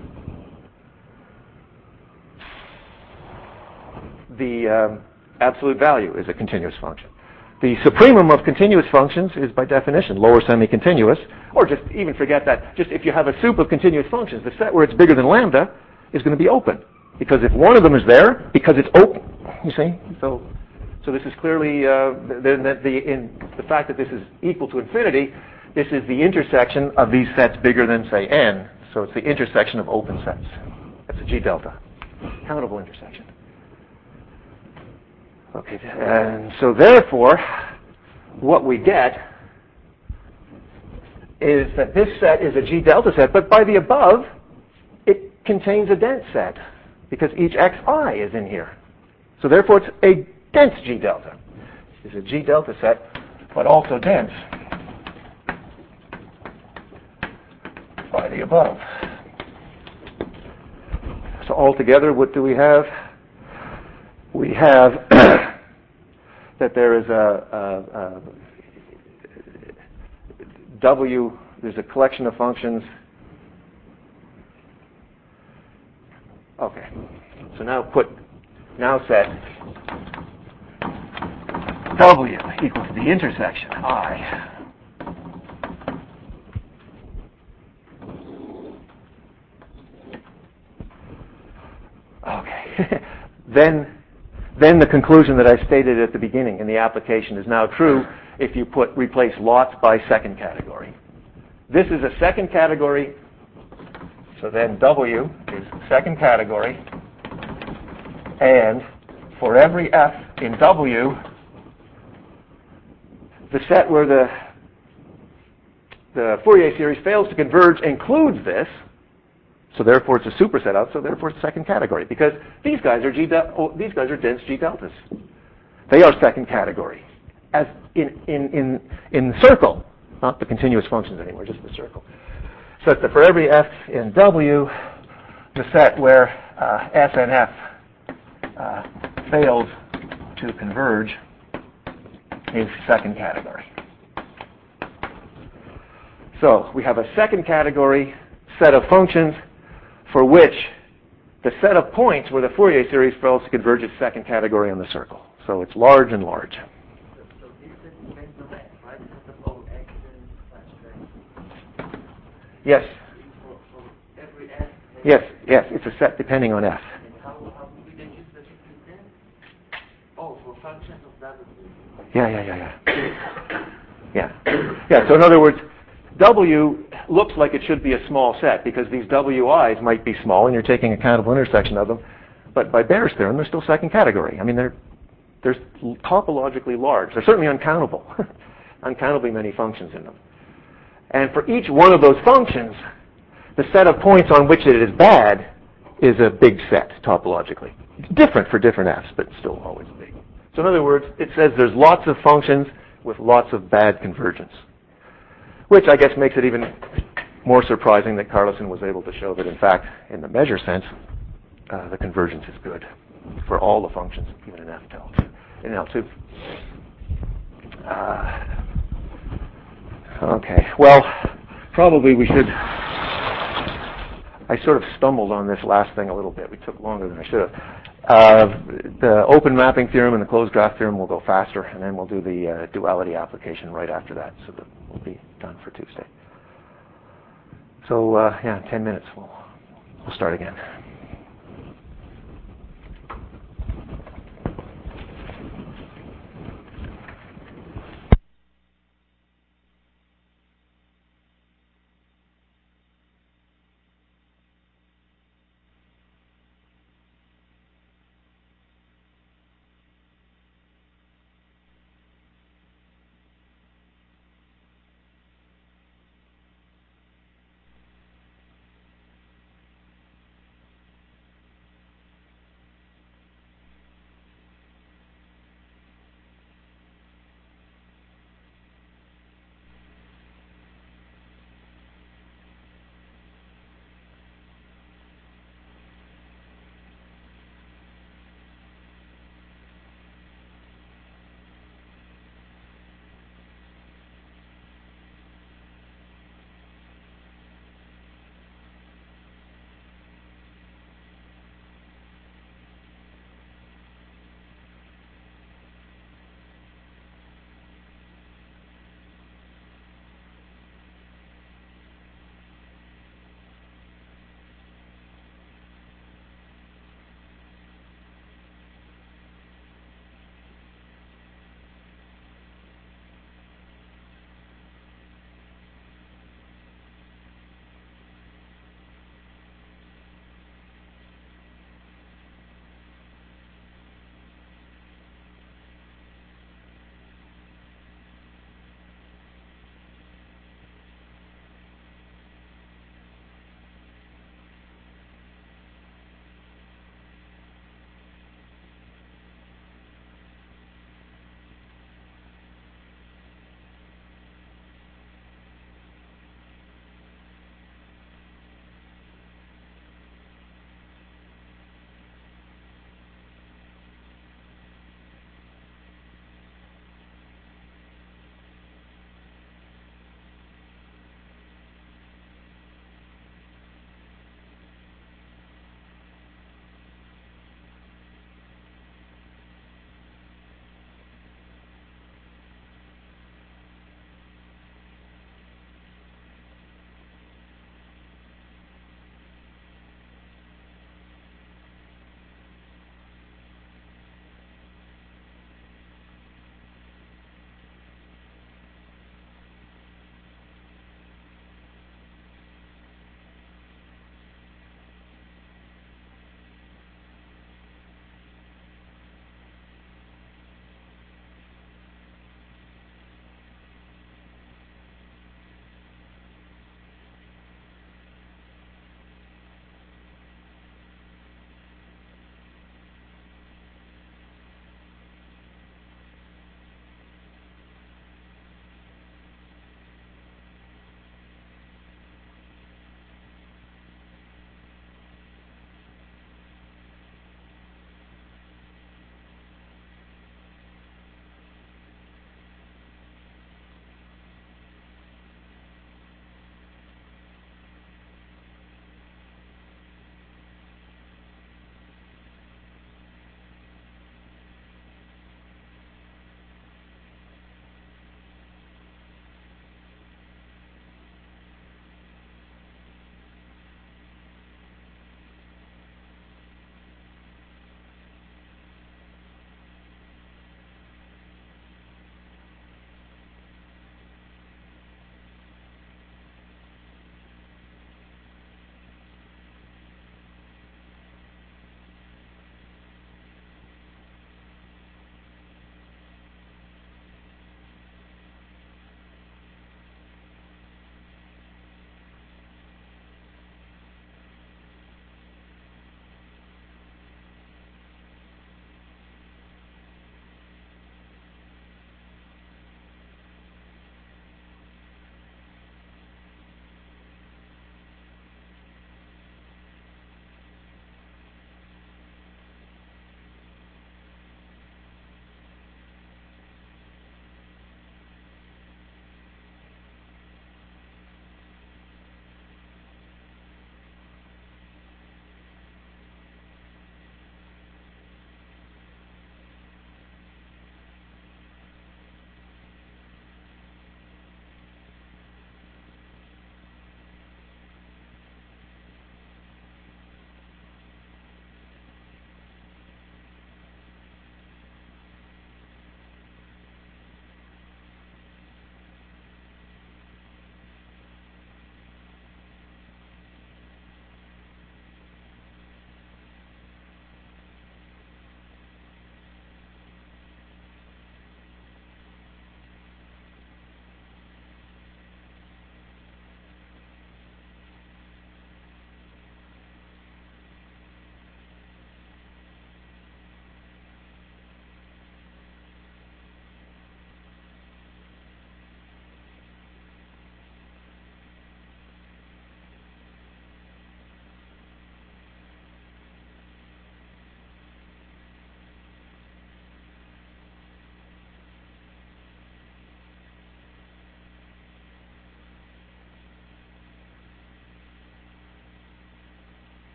The um, absolute value is a continuous function. The supremum of continuous functions is, by definition, lower semi-continuous, or just even forget that. Just if you have a soup of continuous functions, the set where it's bigger than lambda is going to be open, because if one of them is there, because it's open, you see. So, so this is clearly uh, the, the, the, in the fact that this is equal to infinity. This is the intersection of these sets bigger than, say, n. So it's the intersection of open sets. That's a G delta, countable intersection. Okay, and so therefore, what we get is that this set is a G delta set, but by the above, it contains a dense set, because each xi is in here. So therefore, it's a dense G delta. It's a G delta set, but also dense by the above. So altogether, what do we have? We have that there is a, a, a W, there's a collection of functions. Okay, so now put, now set W equals the intersection I. Okay, then, then the conclusion that I stated at the beginning in the application is now true if you put replace lots by second category. This is a second category, so then W is second category, and for every F in W, the set where the the Fourier series fails to converge includes this, so therefore it's a superset out, so therefore it's second category, because these guys are G de- oh, these guys are dense G deltas. They are second category, as in in in in the circle, not the continuous functions anymore, just the circle. Such that for every F in W, the set where uh, S and F uh, failed to converge is second category. So we have a second category set of functions for which the set of points where the Fourier series fails to converge is second category on the circle. So it's large and large. So, so this is depends on X, right? Set of all X and such, right? Yes. For, for every F. Yes, yes, it's a set depending on F. And how, how do we then use the fifteen? Oh, for functions of W. Yeah, yeah, yeah, yeah. Yeah. Yeah, so in other words, W looks like it should be a small set because these W I's might be small and you're taking a countable intersection of them. But by Bayer's theorem, they're still second category. I mean, they're, they're topologically large. They're certainly uncountable. Uncountably many functions in them. And for each one of those functions, the set of points on which it is bad is a big set topologically. It's different for different F's, but still always big. So in other words, it says there's lots of functions with lots of bad convergence, which I guess makes it even more surprising that Carlson was able to show that, in fact, in the measure sense, uh, the convergence is good for all the functions, even in F T L two. In L two. Uh, okay, well, probably we should... I sort of stumbled on this last thing a little bit. We took longer than I should have. Uh, the open mapping theorem and the closed graph theorem will go faster, and then we'll do the uh, duality application right after that, so that we'll be done for Tuesday. So, uh, yeah, in ten minutes we'll, we'll start again.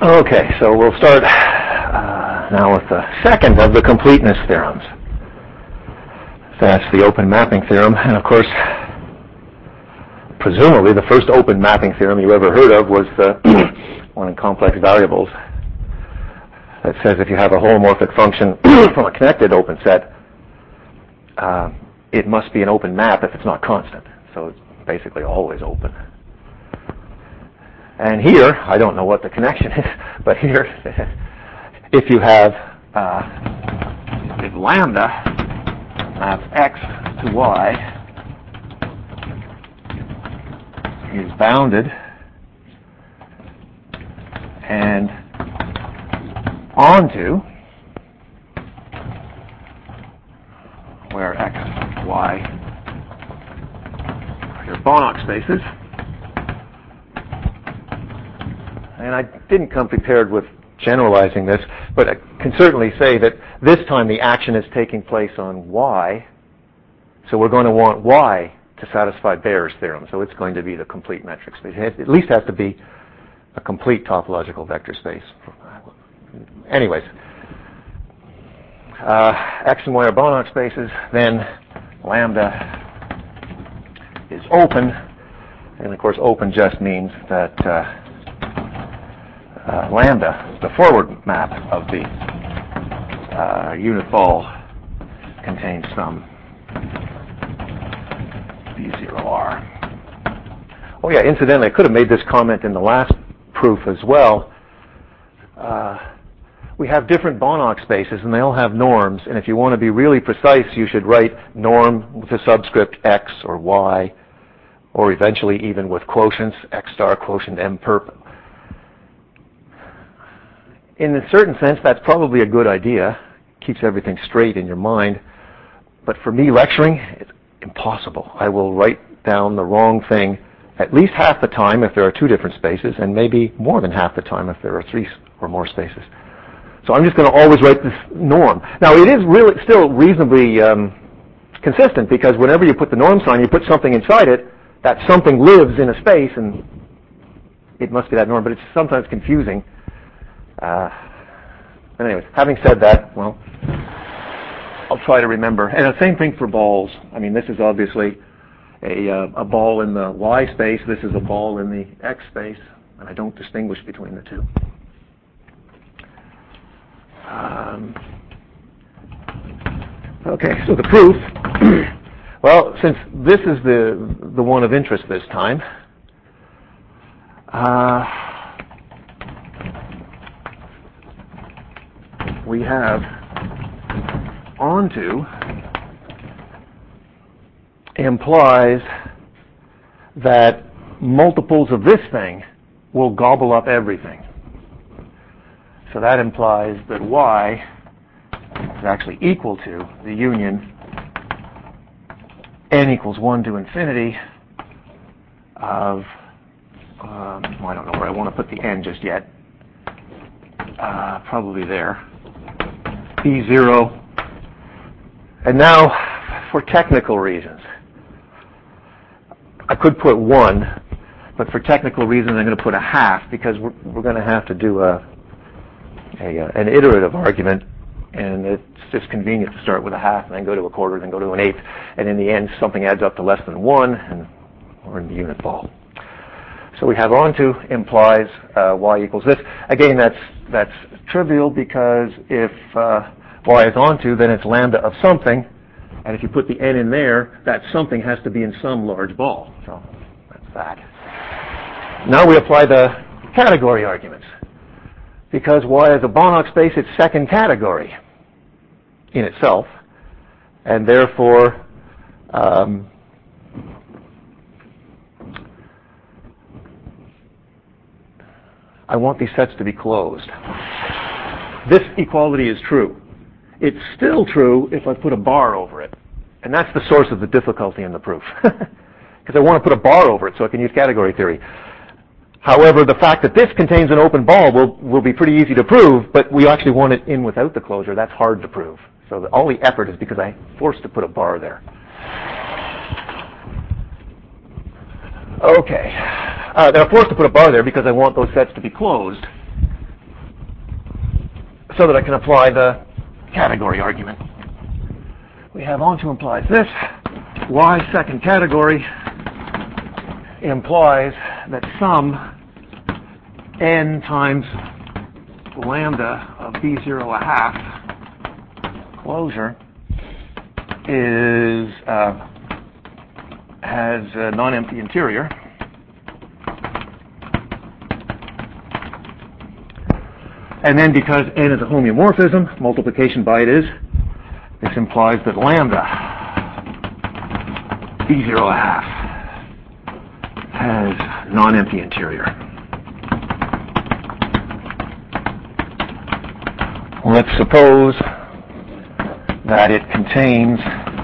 Okay, so we'll start uh, now with the second of the completeness theorems. That's the open mapping theorem, and of course, presumably the first open mapping theorem you ever heard of was the one in complex variables that says if you have a holomorphic function from a connected open set, uh, it must be an open map if it's not constant. So it's basically always open. And here, I don't know what the connection is, but here, if you have, uh, if lambda maps x to y is bounded and onto where x, y are your Banach spaces. And I didn't come prepared with generalizing this, but I can certainly say that this time the action is taking place on y, so we're going to want y to satisfy Bayer's theorem, so it's going to be the complete metric space. It at least has to be a complete topological vector space. Anyways, uh, x and y are Banach spaces, then lambda is open, and of course open just means that uh, uh, lambda, the forward map of the uh, unit ball, contains some B zero R. Oh yeah, incidentally, I could have made this comment in the last proof as well. Uh, we have different Banach spaces, and they all have norms, and if you want to be really precise, you should write norm with a subscript x or y, or eventually even with quotients, x star quotient m perp. In a certain sense, that's probably a good idea. Keeps everything straight in your mind. But for me, lecturing, it's impossible. I will write down the wrong thing at least half the time if there are two different spaces, and maybe more than half the time if there are three or more spaces. So I'm just going to always write this norm. Now, it is really still reasonably um, consistent, because whenever you put the norm sign, you put something inside it, that something lives in a space, and it must be that norm, but it's sometimes confusing. Uh, but anyways, having said that, well, I'll try to remember. And the same thing for balls. I mean, this is obviously a, uh, a ball in the y space. This is a ball in the x space, and I don't distinguish between the two. Um, okay, so the proof. Well, since this is the the one of interest this time, uh, we have onto implies that multiples of this thing will gobble up everything. So that implies that y is actually equal to the union n equals one to infinity of, um, well, I don't know where I want to put the n just yet, uh, probably there, b zero. And now, for technical reasons, I could put one, but for technical reasons I'm going to put a half, because we're, we're going to have to do a, a uh, an iterative argument, and it's just convenient to start with a half and then go to a quarter, then go to an eighth, and in the end something adds up to less than one, and we're in the unit ball. So we have onto implies uh, y equals this. Again, that's that's trivial, because if uh, y is onto, then it's lambda of something, and if you put the n in there, that something has to be in some large ball. So that's that. Now we apply the category arguments. Because y is a Banach space, it's second category in itself, and therefore um, I want these sets to be closed. This equality is true. It's still true if I put a bar over it, and that's the source of the difficulty in the proof, because I want to put a bar over it so I can use category theory. However, the fact that this contains an open ball will, will be pretty easy to prove, but we actually want it in without the closure. That's hard to prove. So the, all the effort is because I'm forced to put a bar there. Okay. Uh, they're forced to put a bar there because I want those sets to be closed. so that I can apply the category argument. We have onto implies this. Y second category implies that some n times lambda of B zero a half closure is uh, has a non-empty interior. And then because n is a homeomorphism, multiplication by it is, this implies that lambda B zero a half has non-empty interior. Let's suppose that it contains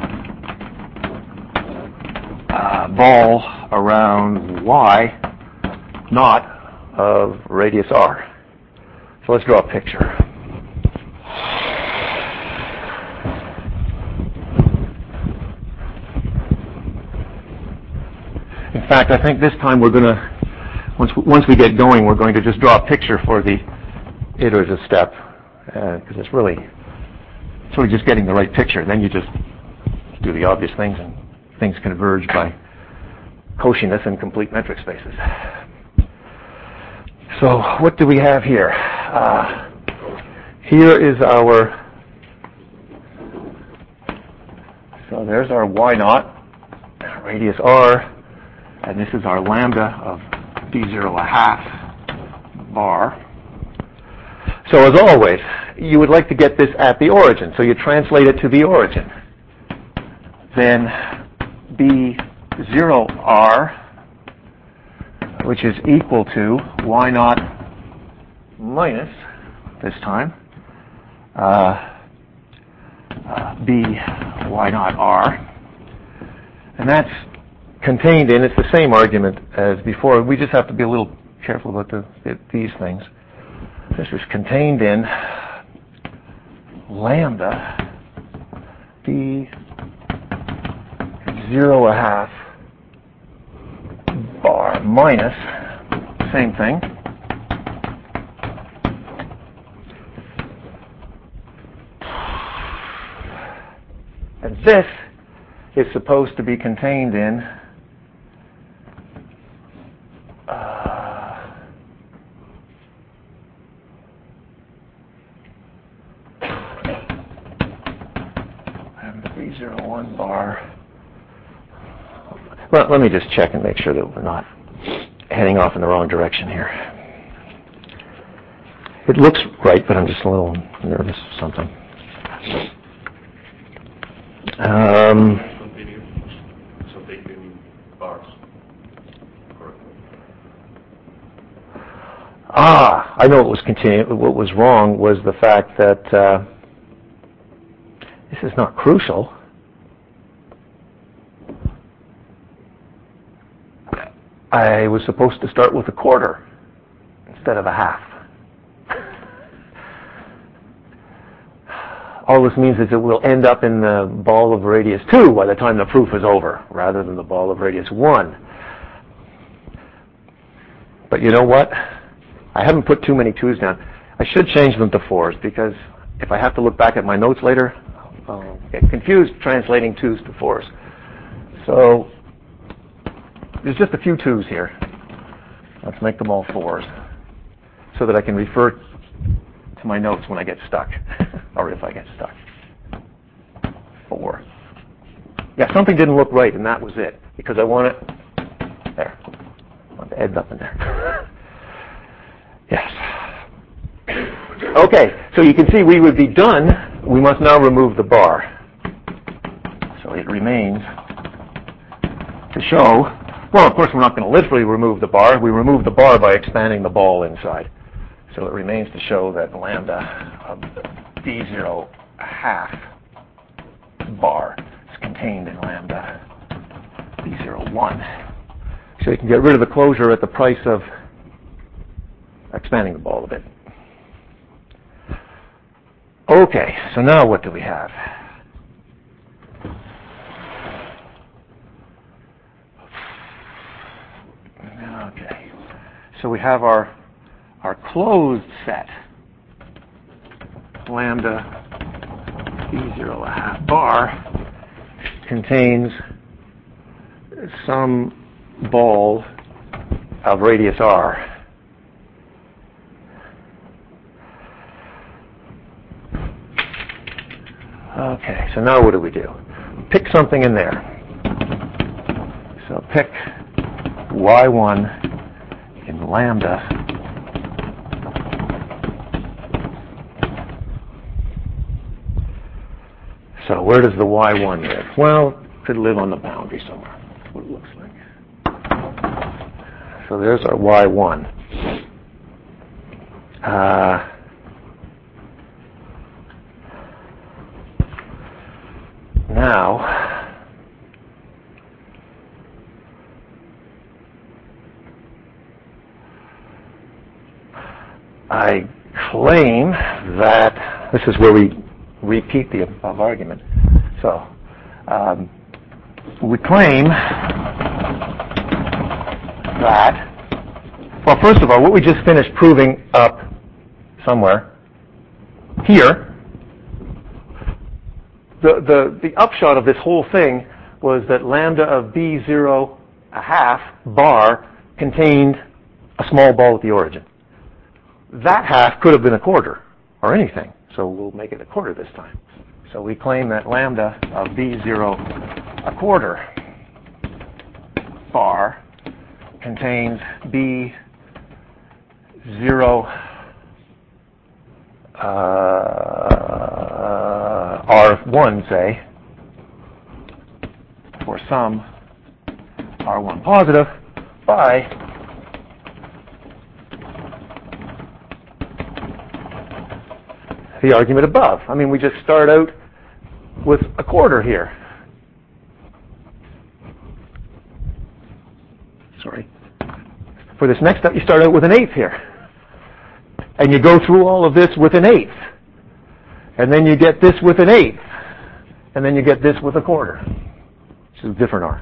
a ball around Y naught of radius R. So let's draw a picture. In fact, I think this time we're going to, once once we get going, we're going to just draw a picture for the iterative step, because uh, it's really it's really just getting the right picture. Then you just do the obvious things, and things converge by Cauchiness and complete metric spaces. So what do we have here? Uh, here is our, so there's our Y naught, radius R, and this is our lambda of B zero a half bar. So as always, you would like to get this at the origin, so you translate it to the origin. Then B zero R, which is equal to Y naught minus, this time, uh, uh, B Y naught R. And that's contained in, it's the same argument as before. We just have to be a little careful about the, these things. This is contained in lambda B zero a half bar minus, same thing, and this is supposed to be contained in uh, B zero one bar. Well, let me just check and make sure that we're not heading off in the wrong direction here. It looks right, but I'm just a little nervous or something. Um, so taking bars. Ah, I know what was continu- what was wrong was the fact that uh, this is not crucial. I was supposed to start with a quarter instead of a half. All this means is it will end up in the ball of radius two by the time the proof is over, rather than the ball of radius one. But you know what? I haven't put too many twos down. I should change them to fours, because if I have to look back at my notes later, I'll get confused translating twos to fours. So there's just a few twos here. Let's make them all fours, so that I can refer to my notes when I get stuck, or if I get stuck. Four. Yeah, something didn't look right, and that was it, because I want it there. I want the end up in there. Yes. Okay, so you can see we would be done. We must now remove the bar. So it remains to show. Well, of course, we're not going to literally remove the bar. We remove the bar by expanding the ball inside. So it remains to show that lambda of B zero half bar is contained in lambda B zero one. So you can get rid of the closure at the price of expanding the ball a bit. Okay, so now what do we have? Okay, so we have our our closed set. lambda b zero a half bar contains some ball of radius r. Okay, so now what do we do? Pick something in there. So pick y one in lambda So where does the y one live? Well, it could live on the boundary somewhere. That's what it looks like. So there's our y one. Uh, now, I claim that this is where we repeat the above argument. So, um, we claim that, well, first of all, what we just finished proving up somewhere here, the, the, the upshot of this whole thing was that lambda of b zero a half bar contained a small ball at the origin. That half could have been a quarter or anything, so we'll make it a quarter this time. So we claim that lambda of b zero a quarter bar contains b zero uh, r one, say, for some r one positive by the argument above. I mean, we just start out with a quarter here. Sorry. For this next step, you start out with an eighth here. And you go through all of this with an eighth. And then you get this with an eighth. And then you get this with a quarter. Which is a different R.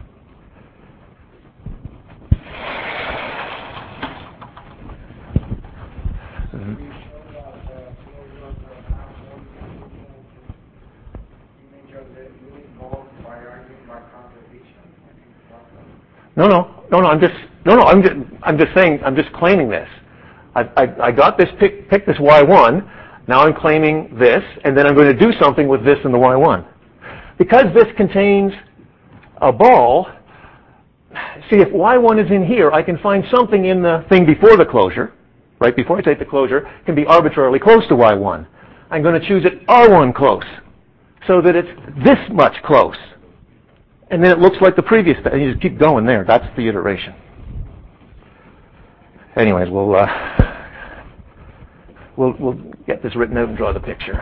No, no, no, no. I'm just no, no. I'm just I'm just saying. I'm just claiming this. I I, I got this pick pick this y one. Now I'm claiming this, and then I'm going to do something with this and the y one. Because this contains a ball. See, if y one is in here, I can find something in the thing before the closure, right before I take the closure, can be arbitrarily close to y one. I'm going to choose it r one close, so that it's this much close. And then it looks like the previous, and you just keep going there. That's the iteration. Anyways, we'll uh, we'll we'll get this written out and draw the picture.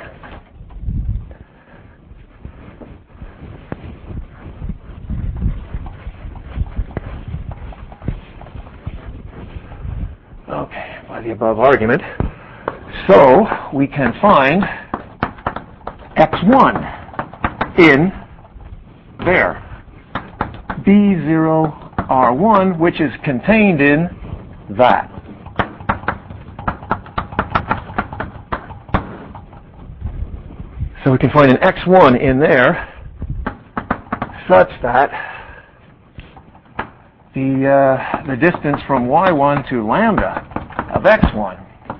Okay, by the above argument, so we can find x one in there. b zero r one, which is contained in that. So we can find an x one in there such that the, uh, the distance from y one to lambda of x one,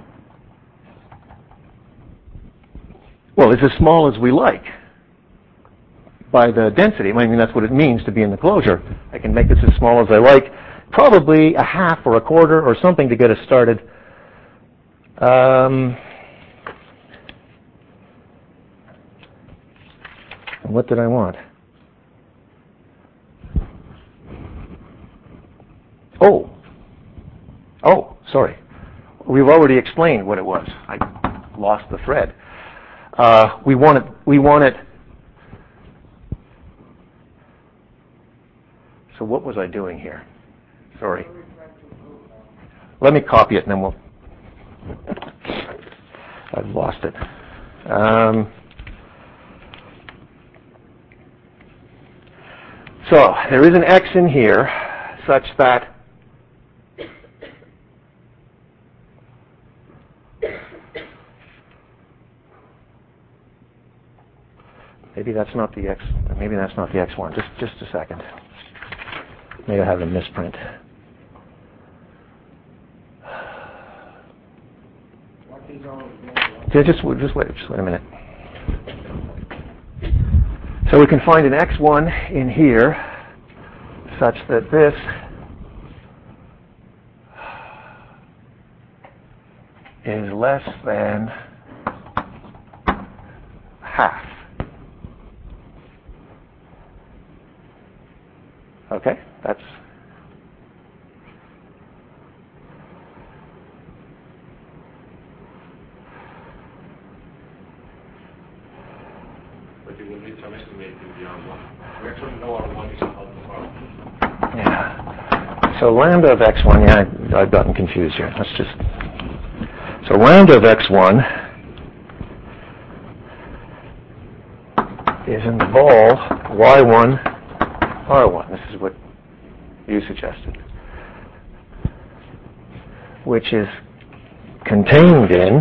well, is as small as we like by the density. I mean, that's what it means to be in the closure. I can make this as small as I like, probably a half or a quarter or something to get us started. Um, what did I want? Oh, oh, sorry. We've already explained what it was. I lost the thread. Uh, we want it. We want it. So what was I doing here? Sorry. Let me copy it and then we'll... I've lost it. Um, so there is an x in here such that maybe that's not the X, maybe that's not the X one. Just, just a second. Maybe I have a misprint. Yeah, just, just wait, just wait a minute. So we can find an X one in here such that this is less than half. Okay, that's But you will need some estimate in the R one. We actually know R one is about the far. yeah. So lambda of X one, yeah, I, I've gotten confused here. Let's just so lambda of X one is in the ball Y one R one. This is what you suggested, which is contained in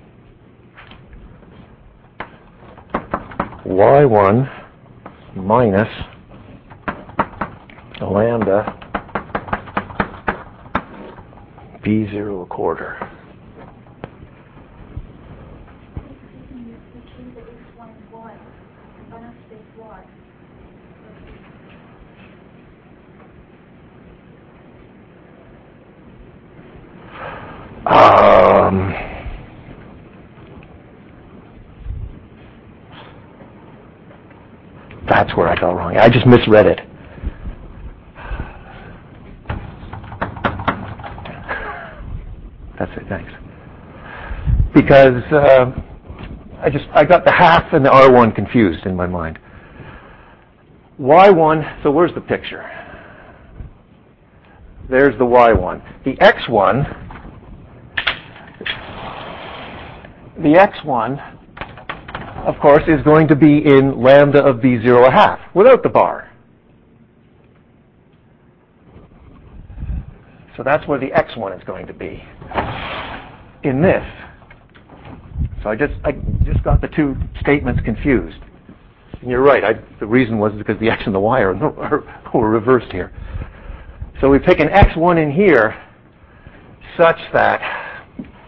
Y one minus lambda B zero a quarter. Um, that's where I got wrong. I just misread it. That's it, thanks. Because uh, I just I got the half and the R one confused in my mind. Y one, so where's the picture? There's the Y one. The X one, the X one, of course, is going to be in lambda of B zero a half, without the bar. So that's where the X one is going to be, in this. So I just I just got the two statements confused. And you're right, I, the reason was because the X and the Y are, are, are reversed here. So we pick an X one in here such that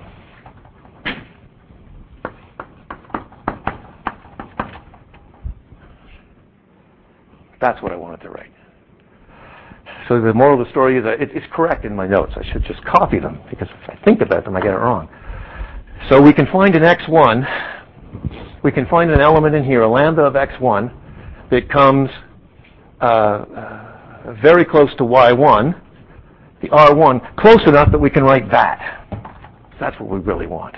that's what I wanted to write. So the moral of the story is that it, it's correct in my notes. I should just copy them, because if I think about them, I get it wrong. So we can find an X one. We can find an element in here, a lambda of X one, that comes uh, uh, very close to Y one, the R one, close enough that we can write that. That's what we really want.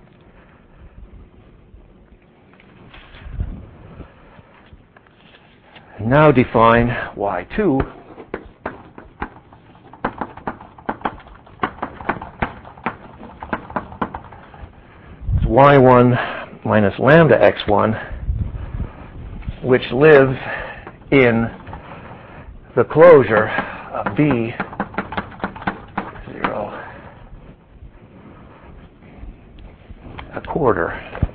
Now define Y two. It's Y one minus lambda X one, which lives in the closure of B zero a quarter.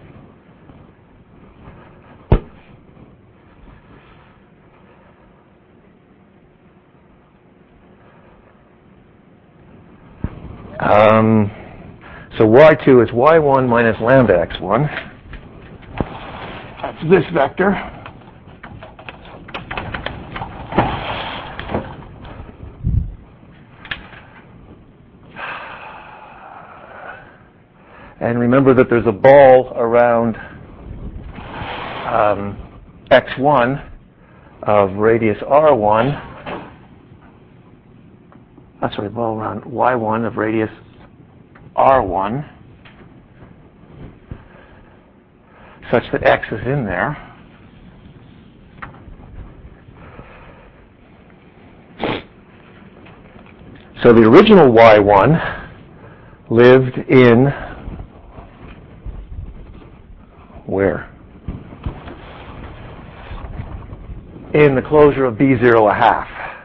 Um, so Y two is Y one minus lambda X one. That's this vector. And remember that there's a ball around um, X one of radius R one. That's right, a ball around Y one of radius R one, such that X is in there. So the original Y one lived in where? In the closure of B zero a half.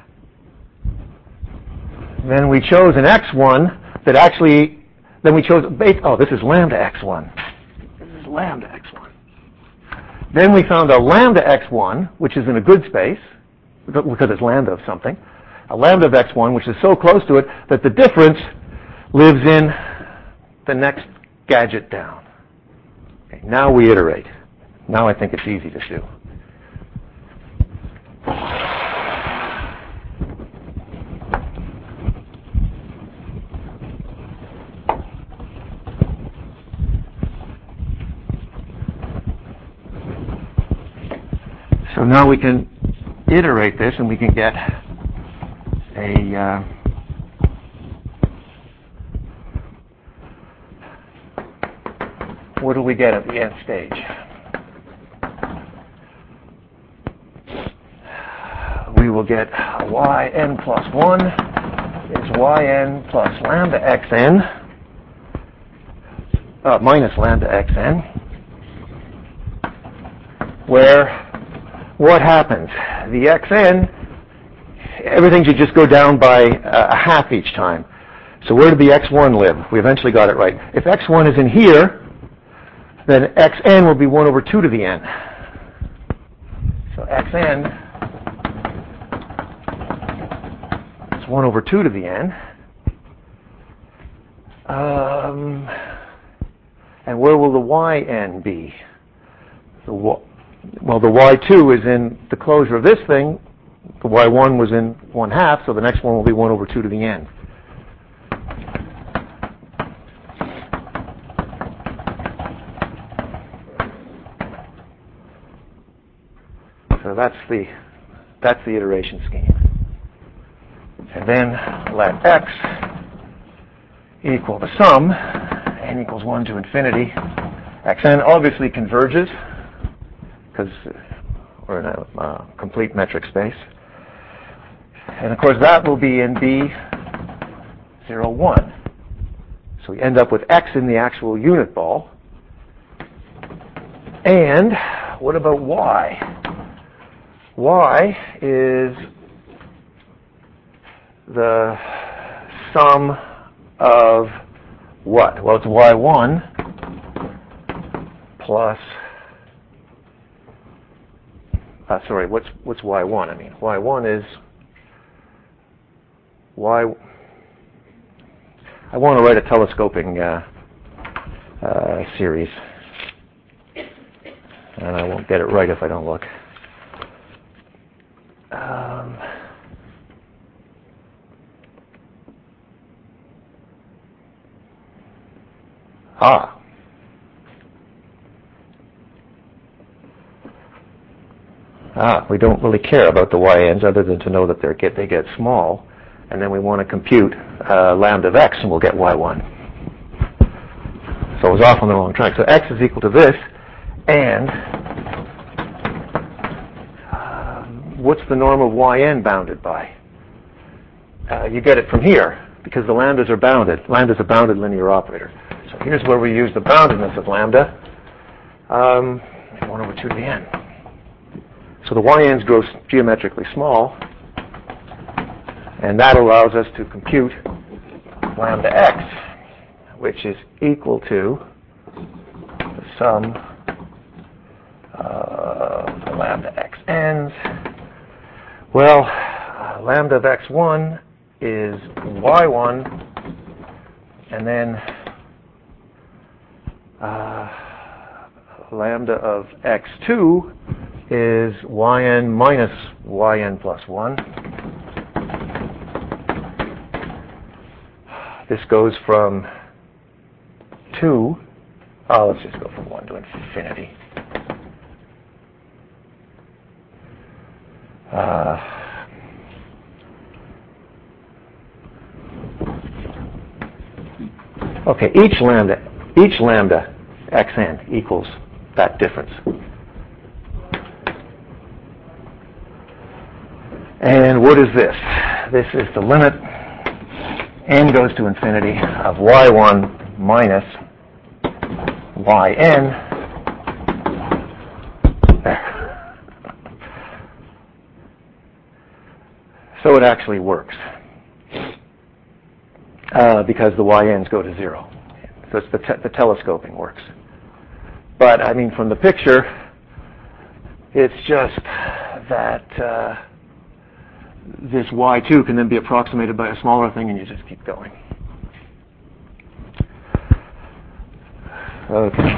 Then we chose an X one that actually, then we chose, oh, this is lambda X one. This is lambda X one. Then we found a lambda x one, which is in a good space, because it's lambda of something. A lambda of x one, which is so close to it that the difference lives in the next gadget down. Okay, now we iterate. Now I think it's easy to do. So now we can iterate this and we can get a uh, what do we get at the nth stage? We will get yn plus one is yn plus lambda xn, uh, minus lambda xn, where what happens? The xn, everything should just go down by uh, a half each time. So where did the x one live? We eventually got it right. If x one is in here, then xn will be one over two to the n. So xn is one over two to the n. Um, and where will the yn be? The, well, the y two is in the closure of this thing. The y one was in one half, so the next one will be one over two to the n. So that's the that's the iteration scheme. And then let x equal the sum, n equals one to infinity. Xn obviously converges because we're in a uh, complete metric space. And of course that will be in B zero, one. So we end up with x in the actual unit ball. And what about y? Y is the sum of what? Well, it's y one plus, uh, sorry, what's what's y one? I mean, y one is y. I want to write a telescoping uh, uh, series, and I won't get it right if I don't look. Um, ah. Ah, we don't really care about the y-ns other than to know that they get they get small, and then we want to compute uh, lambda of x, and we'll get y one. So I was off on the wrong track. So x is equal to this, and what's the norm of yn bounded by? Uh, you get it from here, because the lambdas are bounded. Lambda's a bounded linear operator. So here's where we use the boundedness of lambda. Um, one over two to the n. So the y-n's grow geometrically small, and that allows us to compute lambda x, which is equal to the sum of the lambda xn's. Well, uh, lambda of x one is y one, and then uh, lambda of x two is yn minus yn plus one. This goes from two, oh, let's just go from one to infinity. Uh, okay, each lambda, each lambda xn equals that difference. And what is this? This is the limit n goes to infinity of y one minus yn. There. So it actually works, uh, because the y-n's go to zero. So it's the, te- the telescoping works. But, I mean, from the picture, It's just that uh, this y two can then be approximated by a smaller thing, and you just keep going. Okay.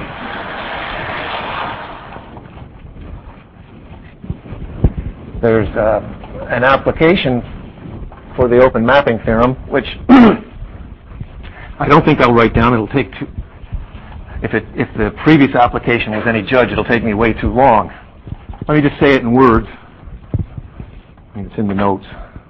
There's uh, an application for the open mapping theorem, which I don't think I'll write down. It'll take too, if it if the previous application was any judge, it'll take me way too long. Let me just say it in words. I mean, it's in the notes.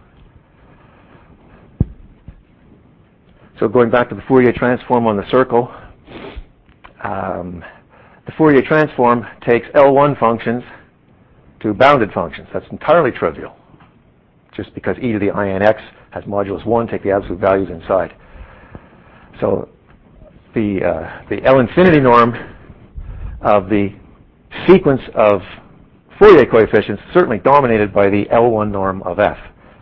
So going back to the Fourier transform on the circle, um, the Fourier transform takes L one functions to bounded functions. That's entirely trivial, just because e to the I n x has modulus one, take the absolute values inside. So the uh, the L infinity norm of the sequence of Fourier coefficients is certainly dominated by the L one norm of f.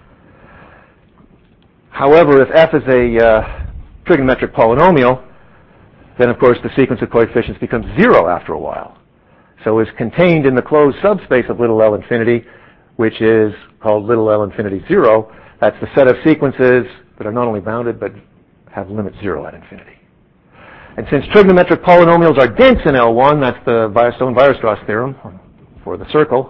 However, if f is a uh, trigonometric polynomial, then of course the sequence of coefficients becomes zero after a while. So is contained in the closed subspace of little L infinity, which is called little L infinity zero. That's the set of sequences that are not only bounded but have limit zero at infinity. And since trigonometric polynomials are dense in L one, that's the Stone-Weierstrass theorem for the circle,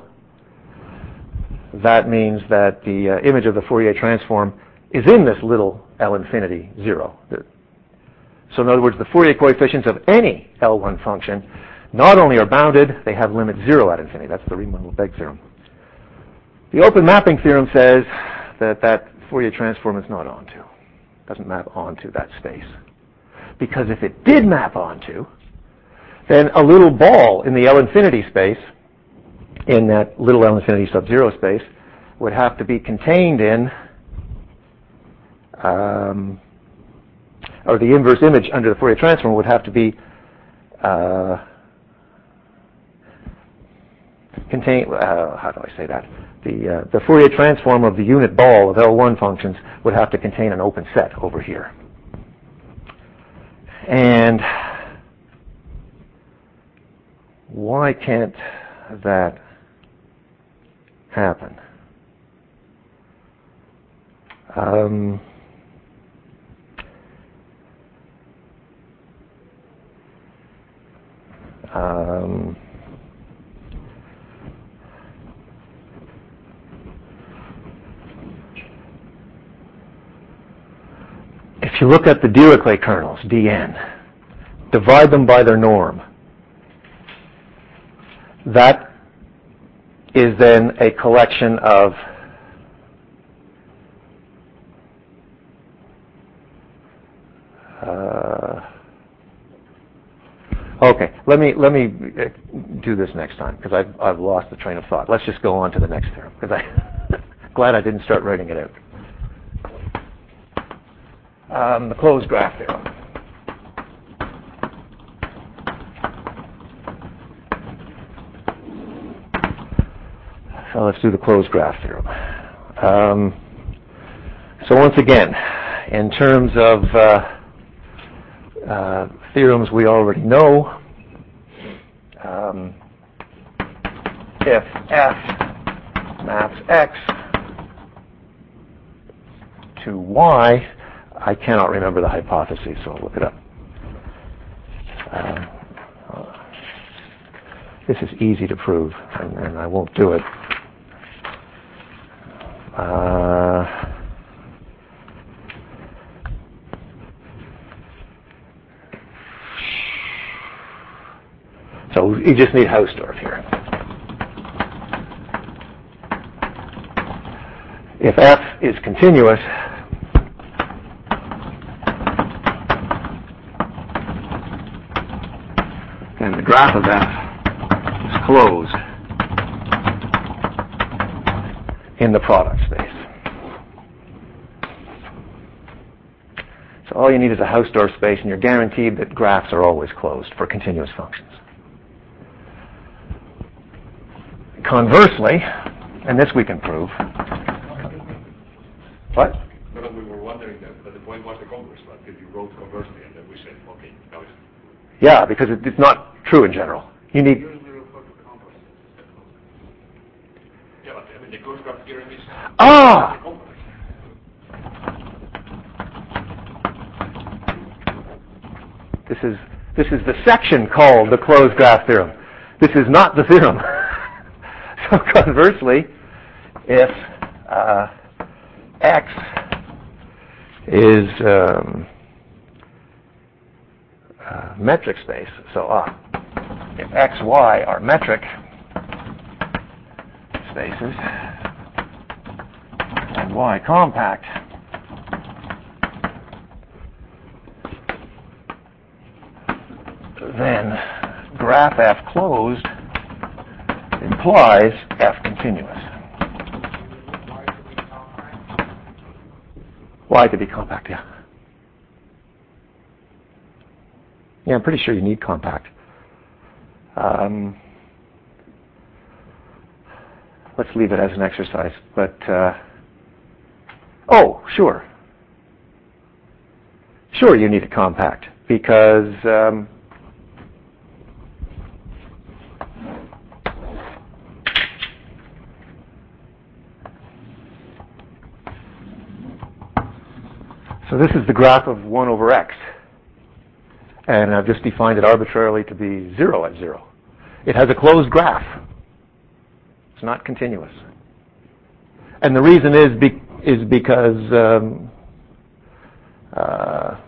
that means that the uh, image of the Fourier transform is in this little L infinity zero. So in other words, the Fourier coefficients of any L one function not only are bounded, they have limit zero at infinity. That's the Riemann-Lebesgue theorem. The open mapping theorem says that that Fourier transform is not onto, doesn't map onto that space. Because if it did map onto, then a little ball in the L infinity space, in that little L infinity sub-zero space, would have to be contained in, um, or the inverse image under the Fourier transform would have to be uh, contain, uh, how do I say that? The, uh, the Fourier transform of the unit ball of L one functions would have to contain an open set over here. And why can't that happen? Um, um, If you look at the Dirichlet kernels, D N, divide them by their norm, that is then a collection of uh, okay, let me let me do this next time because I've I've lost the train of thought. Let's just go on to the next theorem because I'm glad I didn't start writing it out. Um, the closed graph theorem. So let's do the closed graph theorem. Um, so once again, in terms of uh, uh, theorems we already know, um, if f maps x to y, I cannot remember the hypothesis, so I'll look it up. Um, uh, this is easy to prove, and, and I won't do it. Uh, so you just need Hausdorff here. If f is continuous, and the graph of f is closed in the product space. So all you need is a Hausdorff space, and you're guaranteed that graphs are always closed for continuous functions. Conversely, and this we can prove. What? No, we were wondering that, but the point was the converse, but if you wrote conversely, and then we said, okay, now it's... Yeah, because it, it's not true in general. You need... with the closed graph theorem is... Ah! This is, this is the section called the closed graph theorem. This is not the theorem. So conversely, if uh, X is um, uh, metric space, so uh, if X, Y are metric spaces and Y compact, then graph F closed implies F continuous. Y to be compact, yeah. Yeah, I'm pretty sure you need compact. Um, let's leave it as an exercise. But, uh, oh, sure. Sure you need a compact because um, so this is the graph of one over X. And I've just defined it arbitrarily to be zero at zero. It has a closed graph. It's not continuous. And the reason is be, is because um, uh,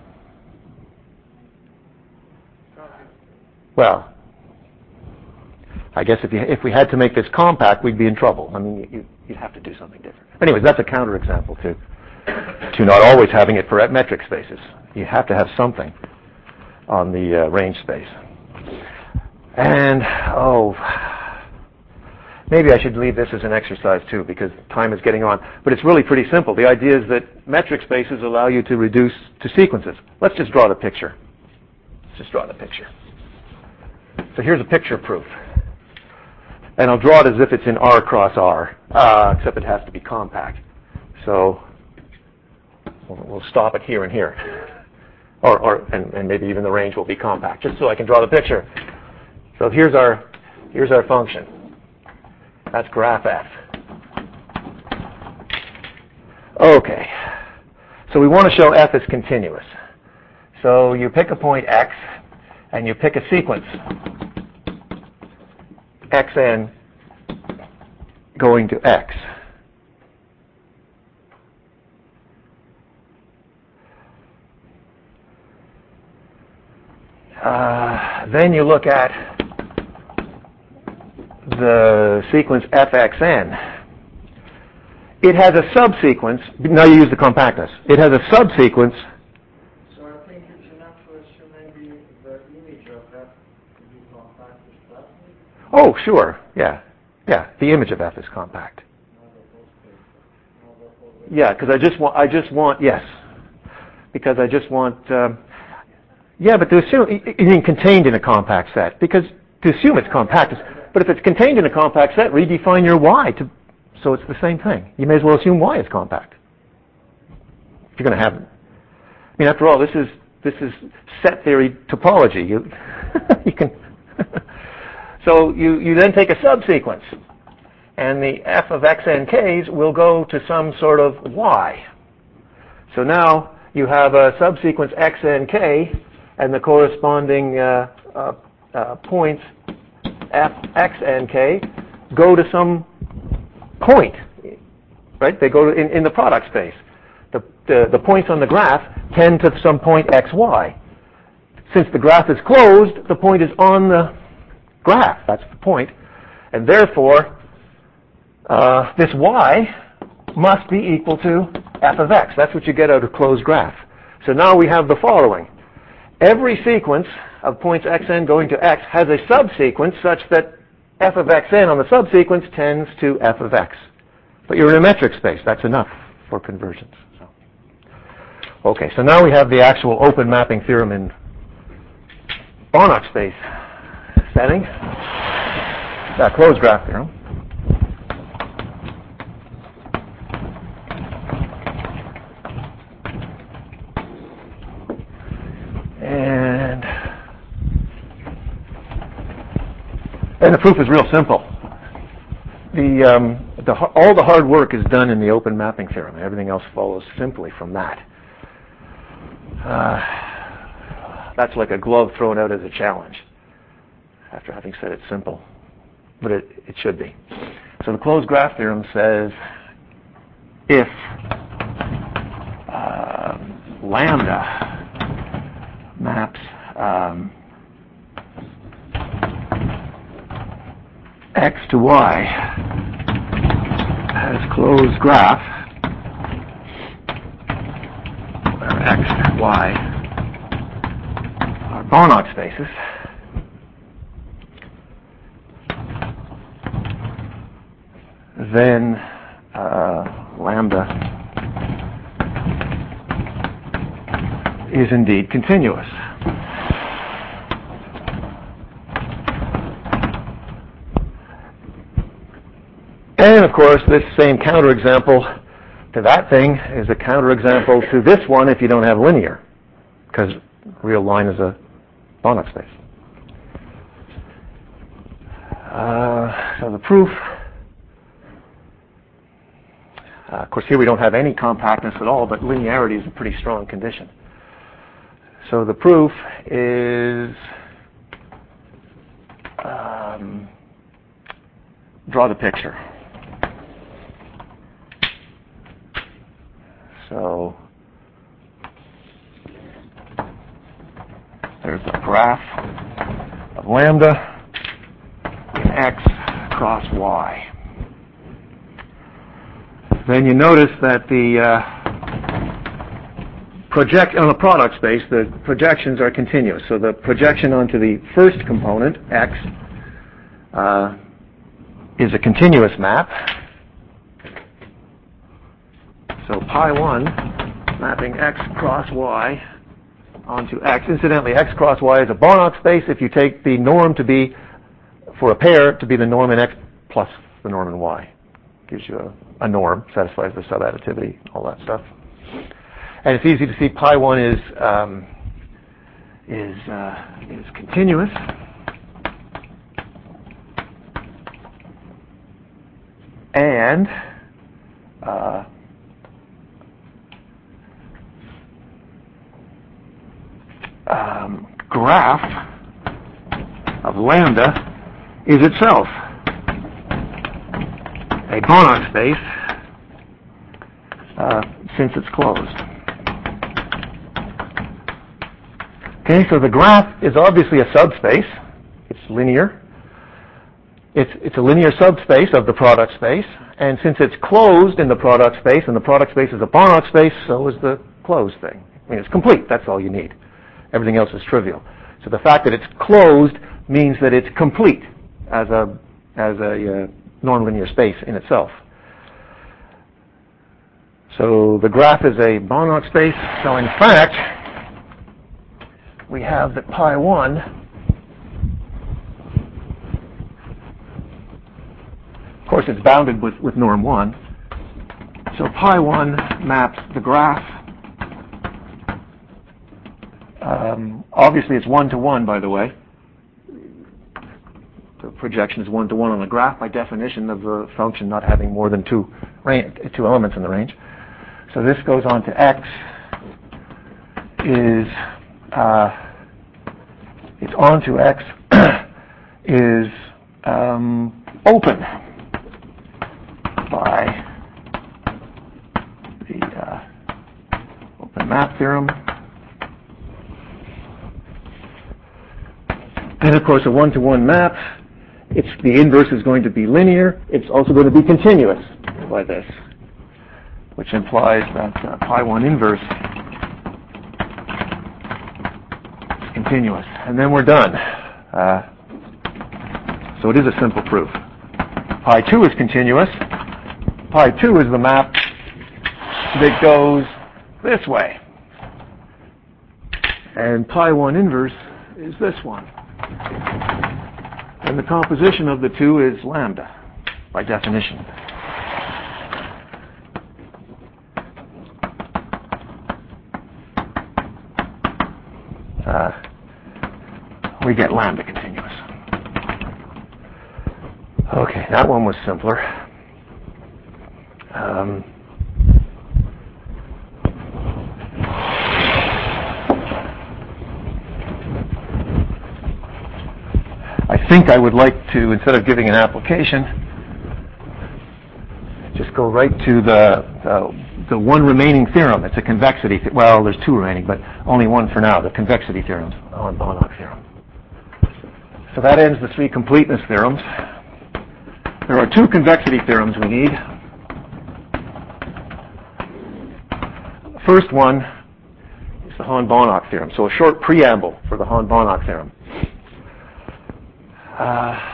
well, I guess if you, if we had to make this compact, we'd be in trouble. I mean, you, you'd have to do something different. Anyways, that's a counterexample to to not always having it for metric spaces. You have to have something on the uh, range space. And, oh, maybe I should leave this as an exercise too because time is getting on. But it's really pretty simple. The idea is that metric spaces allow you to reduce to sequences. Let's just draw the picture. Let's just draw the picture. So here's a picture proof. And I'll draw it as if it's in R cross R, uh, except it has to be compact. So we'll, we'll stop it here and here. Or, or and, and maybe even the range will be compact, just so I can draw the picture. So here's our here's our function. That's graph F. Okay. So we want to show F is continuous. So you pick a point X, and you pick a sequence Xn going to X. Uh, then you look at the sequence Fxn. It has a subsequence. Now you use the compactness. It has a subsequence. So I think it's enough to assume maybe the image of F to be compact is plastic. Oh, sure. Yeah. Yeah. The image of F is compact. Yeah, because I just want. I just want. Yes. Because I just want. Um, Yeah, but to assume, you mean contained in a compact set, because to assume it's compact, is, but if it's contained in a compact set, redefine your Y, to, so it's the same thing. You may as well assume Y is compact. If you're going to have, I mean, after all, this is this is set theory topology. You you can, so you you then take a subsequence, and the F of X N Ks will go to some sort of Y. So now you have a subsequence X N K. And the corresponding uh, uh, uh, points F, X, and K go to some point, right? They go to, in, in the product space. The, the, the points on the graph tend to some point X, Y. Since the graph is closed, the point is on the graph. That's the point. And therefore, uh, this Y must be equal to F of X. That's what you get out of a closed graph. So now we have the following. Every sequence of points xn going to x has a subsequence such that f of xn on the subsequence tends to f of x. But you're in a metric space. That's enough for convergence. So. Okay, so now we have the actual open mapping theorem in Banach space setting. That closed graph theorem. And, and the proof is real simple. The, um, the, all the hard work is done in the open mapping theorem. Everything else follows simply from that. Uh, that's like a glove thrown out as a challenge, after having said it's simple. But it, it should be. So the closed graph theorem says if uh, lambda maps um, x to y has closed graph, where x and y are Banach spaces, then uh, lambda is indeed continuous. And of course, this same counterexample to that thing is a counterexample to this one if you don't have linear, because real line is a Banach space. Uh, so the proof, uh, of course here we don't have any compactness at all, but linearity is a pretty strong condition. So the proof is, um, draw the picture. So there's a graph of lambda in x cross y. Then you notice that the uh, project on a product space, the projections are continuous. So the projection onto the first component, x, uh, is a continuous map. So pi one mapping x cross y onto x. Incidentally, x cross y is a Banach space if you take the norm to be, for a pair, to be the norm in x plus the norm in y. Gives you a, a norm, satisfies the subadditivity, all that stuff. And it's easy to see pi one is um, is uh, is continuous. And uh, um, graph of lambda is itself a Banach space uh, since it's closed. Okay, so the graph is obviously a subspace. It's linear. It's, it's a linear subspace of the product space, and since it's closed in the product space, and the product space is a Banach space, so is the closed thing. I mean, it's complete. That's all you need. Everything else is trivial. So the fact that it's closed means that it's complete as a as a uh, nonlinear space in itself. So the graph is a Banach space. So in fact, we have that pi one of course it's bounded with, with norm one. So pi one maps the graph. Um, obviously it's one to one, by the way. The projection is one to one on the graph by definition of the function not having more than two range, two elements in the range. So this goes on to x is uh, it's on to x is um, open by the uh, open map theorem. And of course, a one-to-one map, it's the inverse is going to be linear. It's also going to be continuous by this, which implies that uh, pi one inverse is continuous. And then we're done. Uh, so it is a simple proof. Pi two is continuous. Pi two is the map that goes this way. And pi one inverse is this one. And the composition of the two is lambda, by definition. Uh, we get lambda continuous. Okay, that one was simpler. Um, I think I would like to, instead of giving an application, just go right to the uh, the one remaining theorem. It's a convexity. Th- well, there's two remaining, but only one for now. The convexity theorem, Hahn-Banach theorem. So that ends the three completeness theorems. There are two convexity theorems we need. The first one is the Hahn-Banach theorem. So a short preamble for the Hahn-Banach theorem. Uh,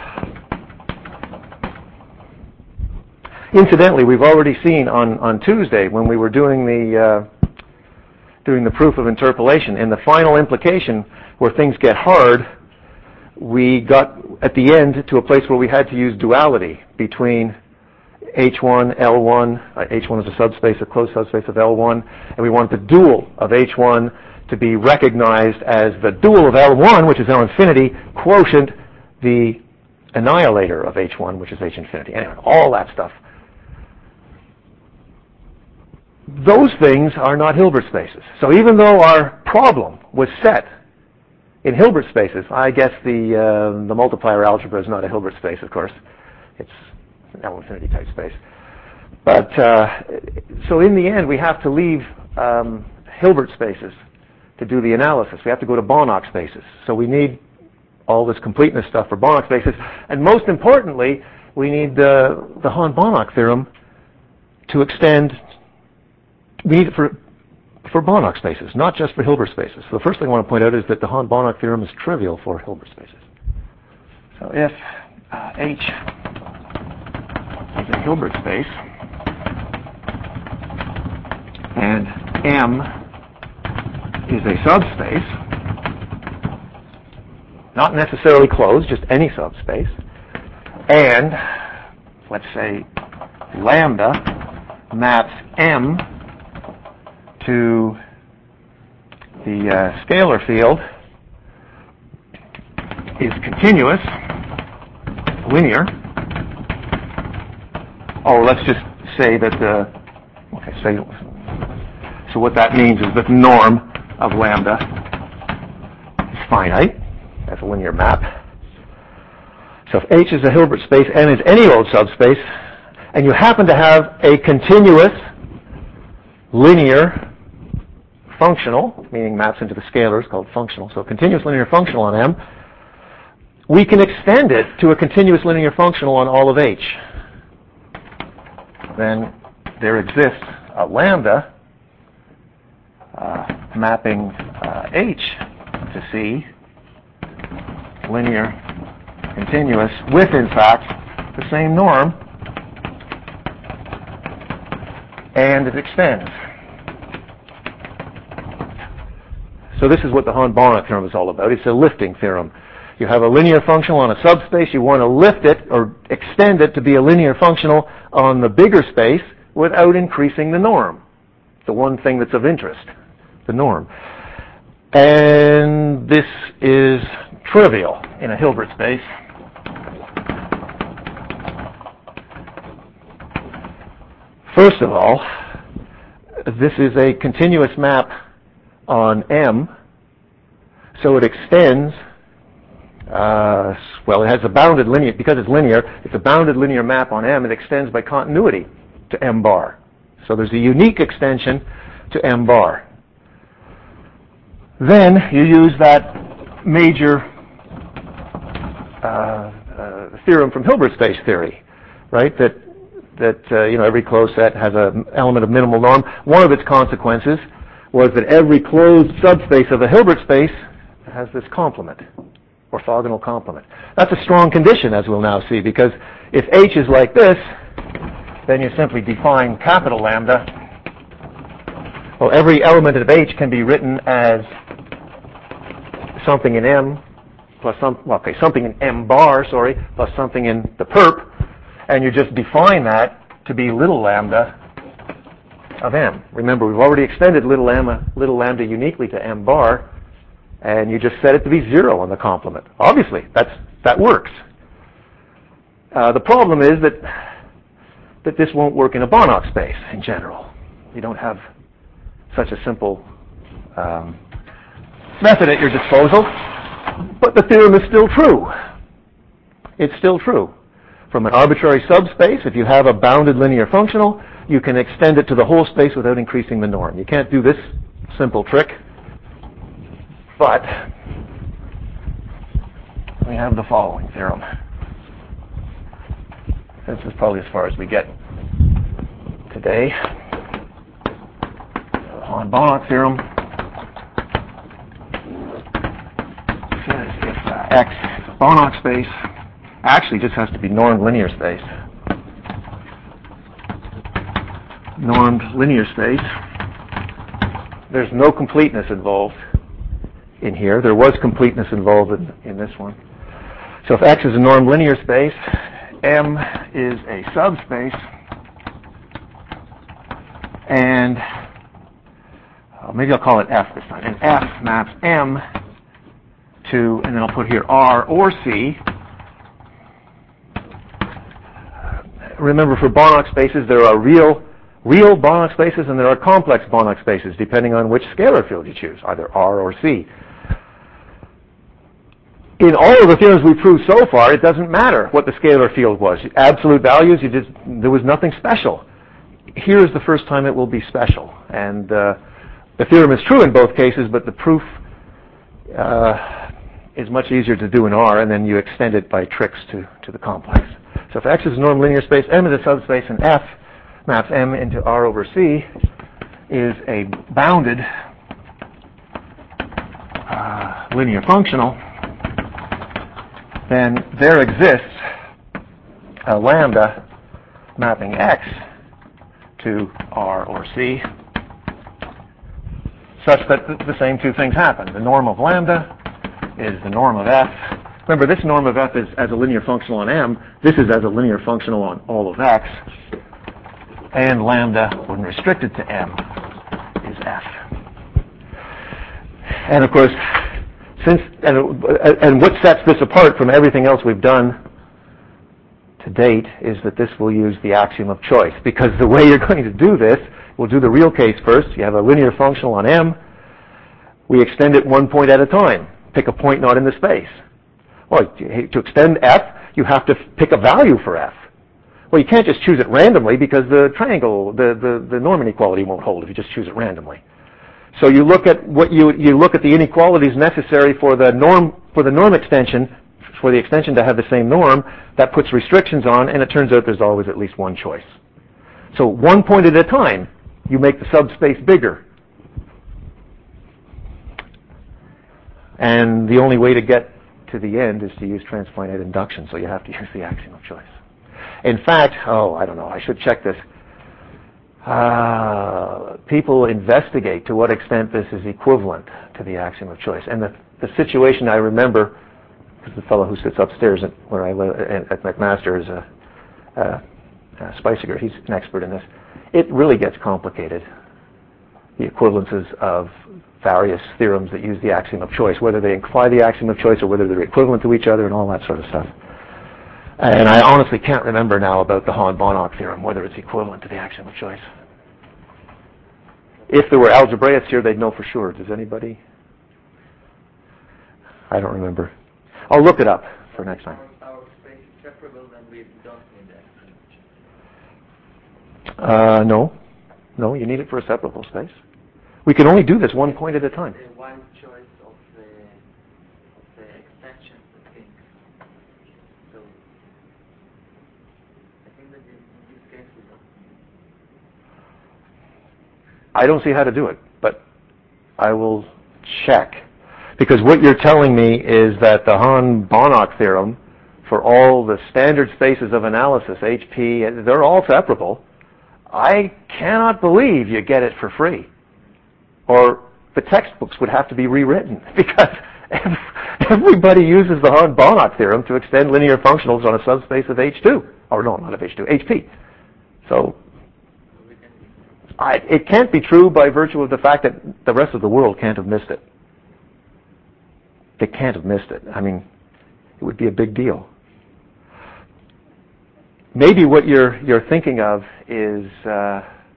Incidentally, we've already seen on, on Tuesday when we were doing the uh, doing the proof of interpolation, in the final implication where things get hard, we got at the end to a place where we had to use duality between H one, L one. Uh, H one is a subspace, a closed subspace of L one, and we want the dual of H one to be recognized as the dual of L one, which is L infinity, quotient the annihilator of H one, which is H infinity. Anyway, all that stuff. Those things are not Hilbert spaces. So even though our problem was set in Hilbert spaces, I guess the uh, the multiplier algebra is not a Hilbert space, of course. It's an L infinity type space. But uh, so in the end, we have to leave um, Hilbert spaces to do the analysis. We have to go to Banach spaces. So we need all this completeness stuff for Banach spaces. And most importantly, we need the, the Hahn-Banach theorem to extend. We need it for, for Banach spaces, not just for Hilbert spaces. So the first thing I want to point out is that the Hahn-Banach theorem is trivial for Hilbert spaces. So if uh, H is a Hilbert space and M is a subspace, not necessarily closed, just any subspace, and let's say lambda maps M to the uh, scalar field is continuous, linear. Oh, let's just say that the, okay, say, so what that means is that the norm of lambda is finite. That's a linear map. So if H is a Hilbert space, N is any old subspace, and you happen to have a continuous linear functional, meaning maps into the scalars, called functional, so a continuous linear functional on M, we can extend it to a continuous linear functional on all of H. Then there exists a lambda uh, mapping uh, H to C, linear, continuous, with, in fact, the same norm, and it extends. So this is what the Hahn-Banach theorem is all about. It's a lifting theorem. You have a linear functional on a subspace. You want to lift it or extend it to be a linear functional on the bigger space without increasing the norm. The one thing that's of interest, the norm. And this is trivial in a Hilbert space. First of all, this is a continuous map on M, so it extends, uh, well, it has a bounded linear, because it's linear, it's a bounded linear map on M, it extends by continuity to M bar. So there's a unique extension to M bar. Then you use that major uh, uh, theorem from Hilbert space theory, right, that that uh, you know, every closed set has an element of minimal norm. One of its consequences was that every closed subspace of a Hilbert space has this complement, orthogonal complement. That's a strong condition, as we'll now see, because if H is like this, then you simply define capital lambda. Well, every element of H can be written as something in M plus some, well, okay, something in M bar, sorry, plus something in the perp, and you just define that to be little lambda of M. Remember, we've already extended little lambda, little lambda uniquely to M bar, and you just set it to be zero on the complement. Obviously, that's, that works. Uh, the problem is that that this won't work in a Banach space in general. You don't have such a simple um, method at your disposal, but the theorem is still true. It's still true. From an arbitrary subspace, if you have a bounded linear functional, you can extend it to the whole space without increasing the norm. You can't do this simple trick, but we have the following theorem. This is probably as far as we get today. On Banach theorem says if uh, X is a Banach space, actually just has to be normed linear space. Normed linear space. There's no completeness involved in here. There was completeness involved in, in this one. So if X is a normed linear space, M is a subspace, and uh, maybe I'll call it F this time. And F maps M to, and then I'll put here R or C. Remember, for Banach spaces, there are real, real Banach spaces and there are complex Banach spaces, depending on which scalar field you choose, either R or C. In all of the theorems we proved so far, it doesn't matter what the scalar field was. Absolute values, you just, there was nothing special. Here is the first time it will be special. And uh, the theorem is true in both cases, but the proof uh, is much easier to do in R, and then you extend it by tricks to, to the complex. So if X is a normed linear space, M is a subspace, and F maps M into R over C is a bounded uh, linear functional, then there exists a lambda mapping X to R or C such that th- the same two things happen. The norm of lambda is the norm of F. Remember, this norm of F is as a linear functional on M. This is as a linear functional on all of X. And lambda, when restricted to M, is F. And of course, since and, and what sets this apart from everything else we've done to date is that this will use the axiom of choice. Because the way you're going to do this, we'll do the real case first. You have a linear functional on M. We extend it one point at a time. Pick a point not in the space. Well, to extend F, you have to pick a value for F. Well, you can't just choose it randomly because the triangle, the, the, the norm inequality won't hold if you just choose it randomly. So you look at what you you look at the inequalities necessary for the norm for the norm extension, for the extension to have the same norm. That puts restrictions on, and it turns out there's always at least one choice. So one point at a time, you make the subspace bigger. And the only way to get to the end is to use transfinite induction, so you have to use the axiom of choice. In fact, oh, I don't know, I should check this. Uh, people investigate to what extent this is equivalent to the axiom of choice. And the, the situation I remember, because the fellow who sits upstairs at, where I live at McMaster is a, a, a Speisiger. He's an expert in this. It really gets complicated, the equivalences of various theorems that use the axiom of choice, whether they imply the axiom of choice or whether they're equivalent to each other and all that sort of stuff. And I honestly can't remember now about the Hahn-Banach theorem, whether it's equivalent to the axiom of choice. If there were algebraists here, they'd know for sure. Does anybody? I don't remember. I'll look it up for next time. Our space is separable, then we don't need that. Uh, no. No, you need it for a separable space. We can only do this one point at a time. Uh, one choice of the, of the extension of things. So I think that in this case we don't. I don't see how to do it, but I will check. Because what you're telling me is that the Hahn-Banach theorem, for all the standard spaces of analysis, H P, they're all separable. I cannot believe you get it for free. Or the textbooks would have to be rewritten, because everybody uses the Hahn-Banach theorem to extend linear functionals on a subspace of H two. Or no, not of H two, H P. So I, it can't be true by virtue of the fact that the rest of the world can't have missed it. They can't have missed it. I mean, it would be a big deal. maybe what you're you're thinking of is uh,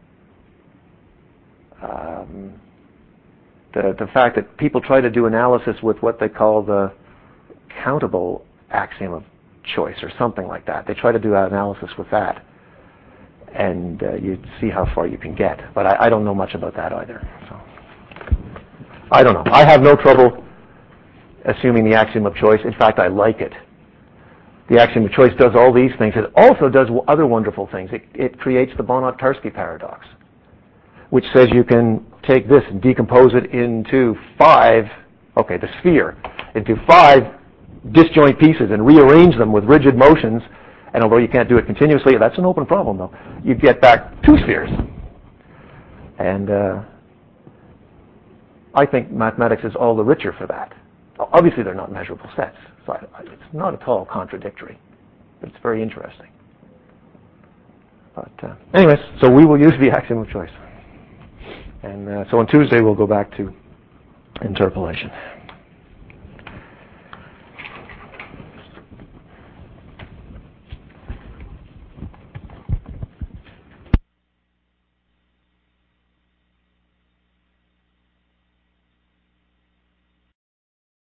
um, the the fact that people try to do analysis with what they call the countable axiom of choice or something like that. They try to do analysis with that, and uh, you see how far you can get. But I, I don't know much about that either. So I don't know. I have no trouble assuming the axiom of choice. In fact, I like it. The axiom of choice does all these things. It also does other wonderful things. It, it creates the Banach-Tarski paradox, which says you can take this and decompose it into five, okay, the sphere, into five disjoint pieces and rearrange them with rigid motions. And although you can't do it continuously, that's an open problem, though. You get back two spheres. And uh, I think mathematics is all the richer for that. Obviously, they're not measurable sets, so I, I, it's not at all contradictory, but it's very interesting. But uh, anyways, so we will use the axiom of choice. And uh, so on Tuesday, we'll go back to interpolation.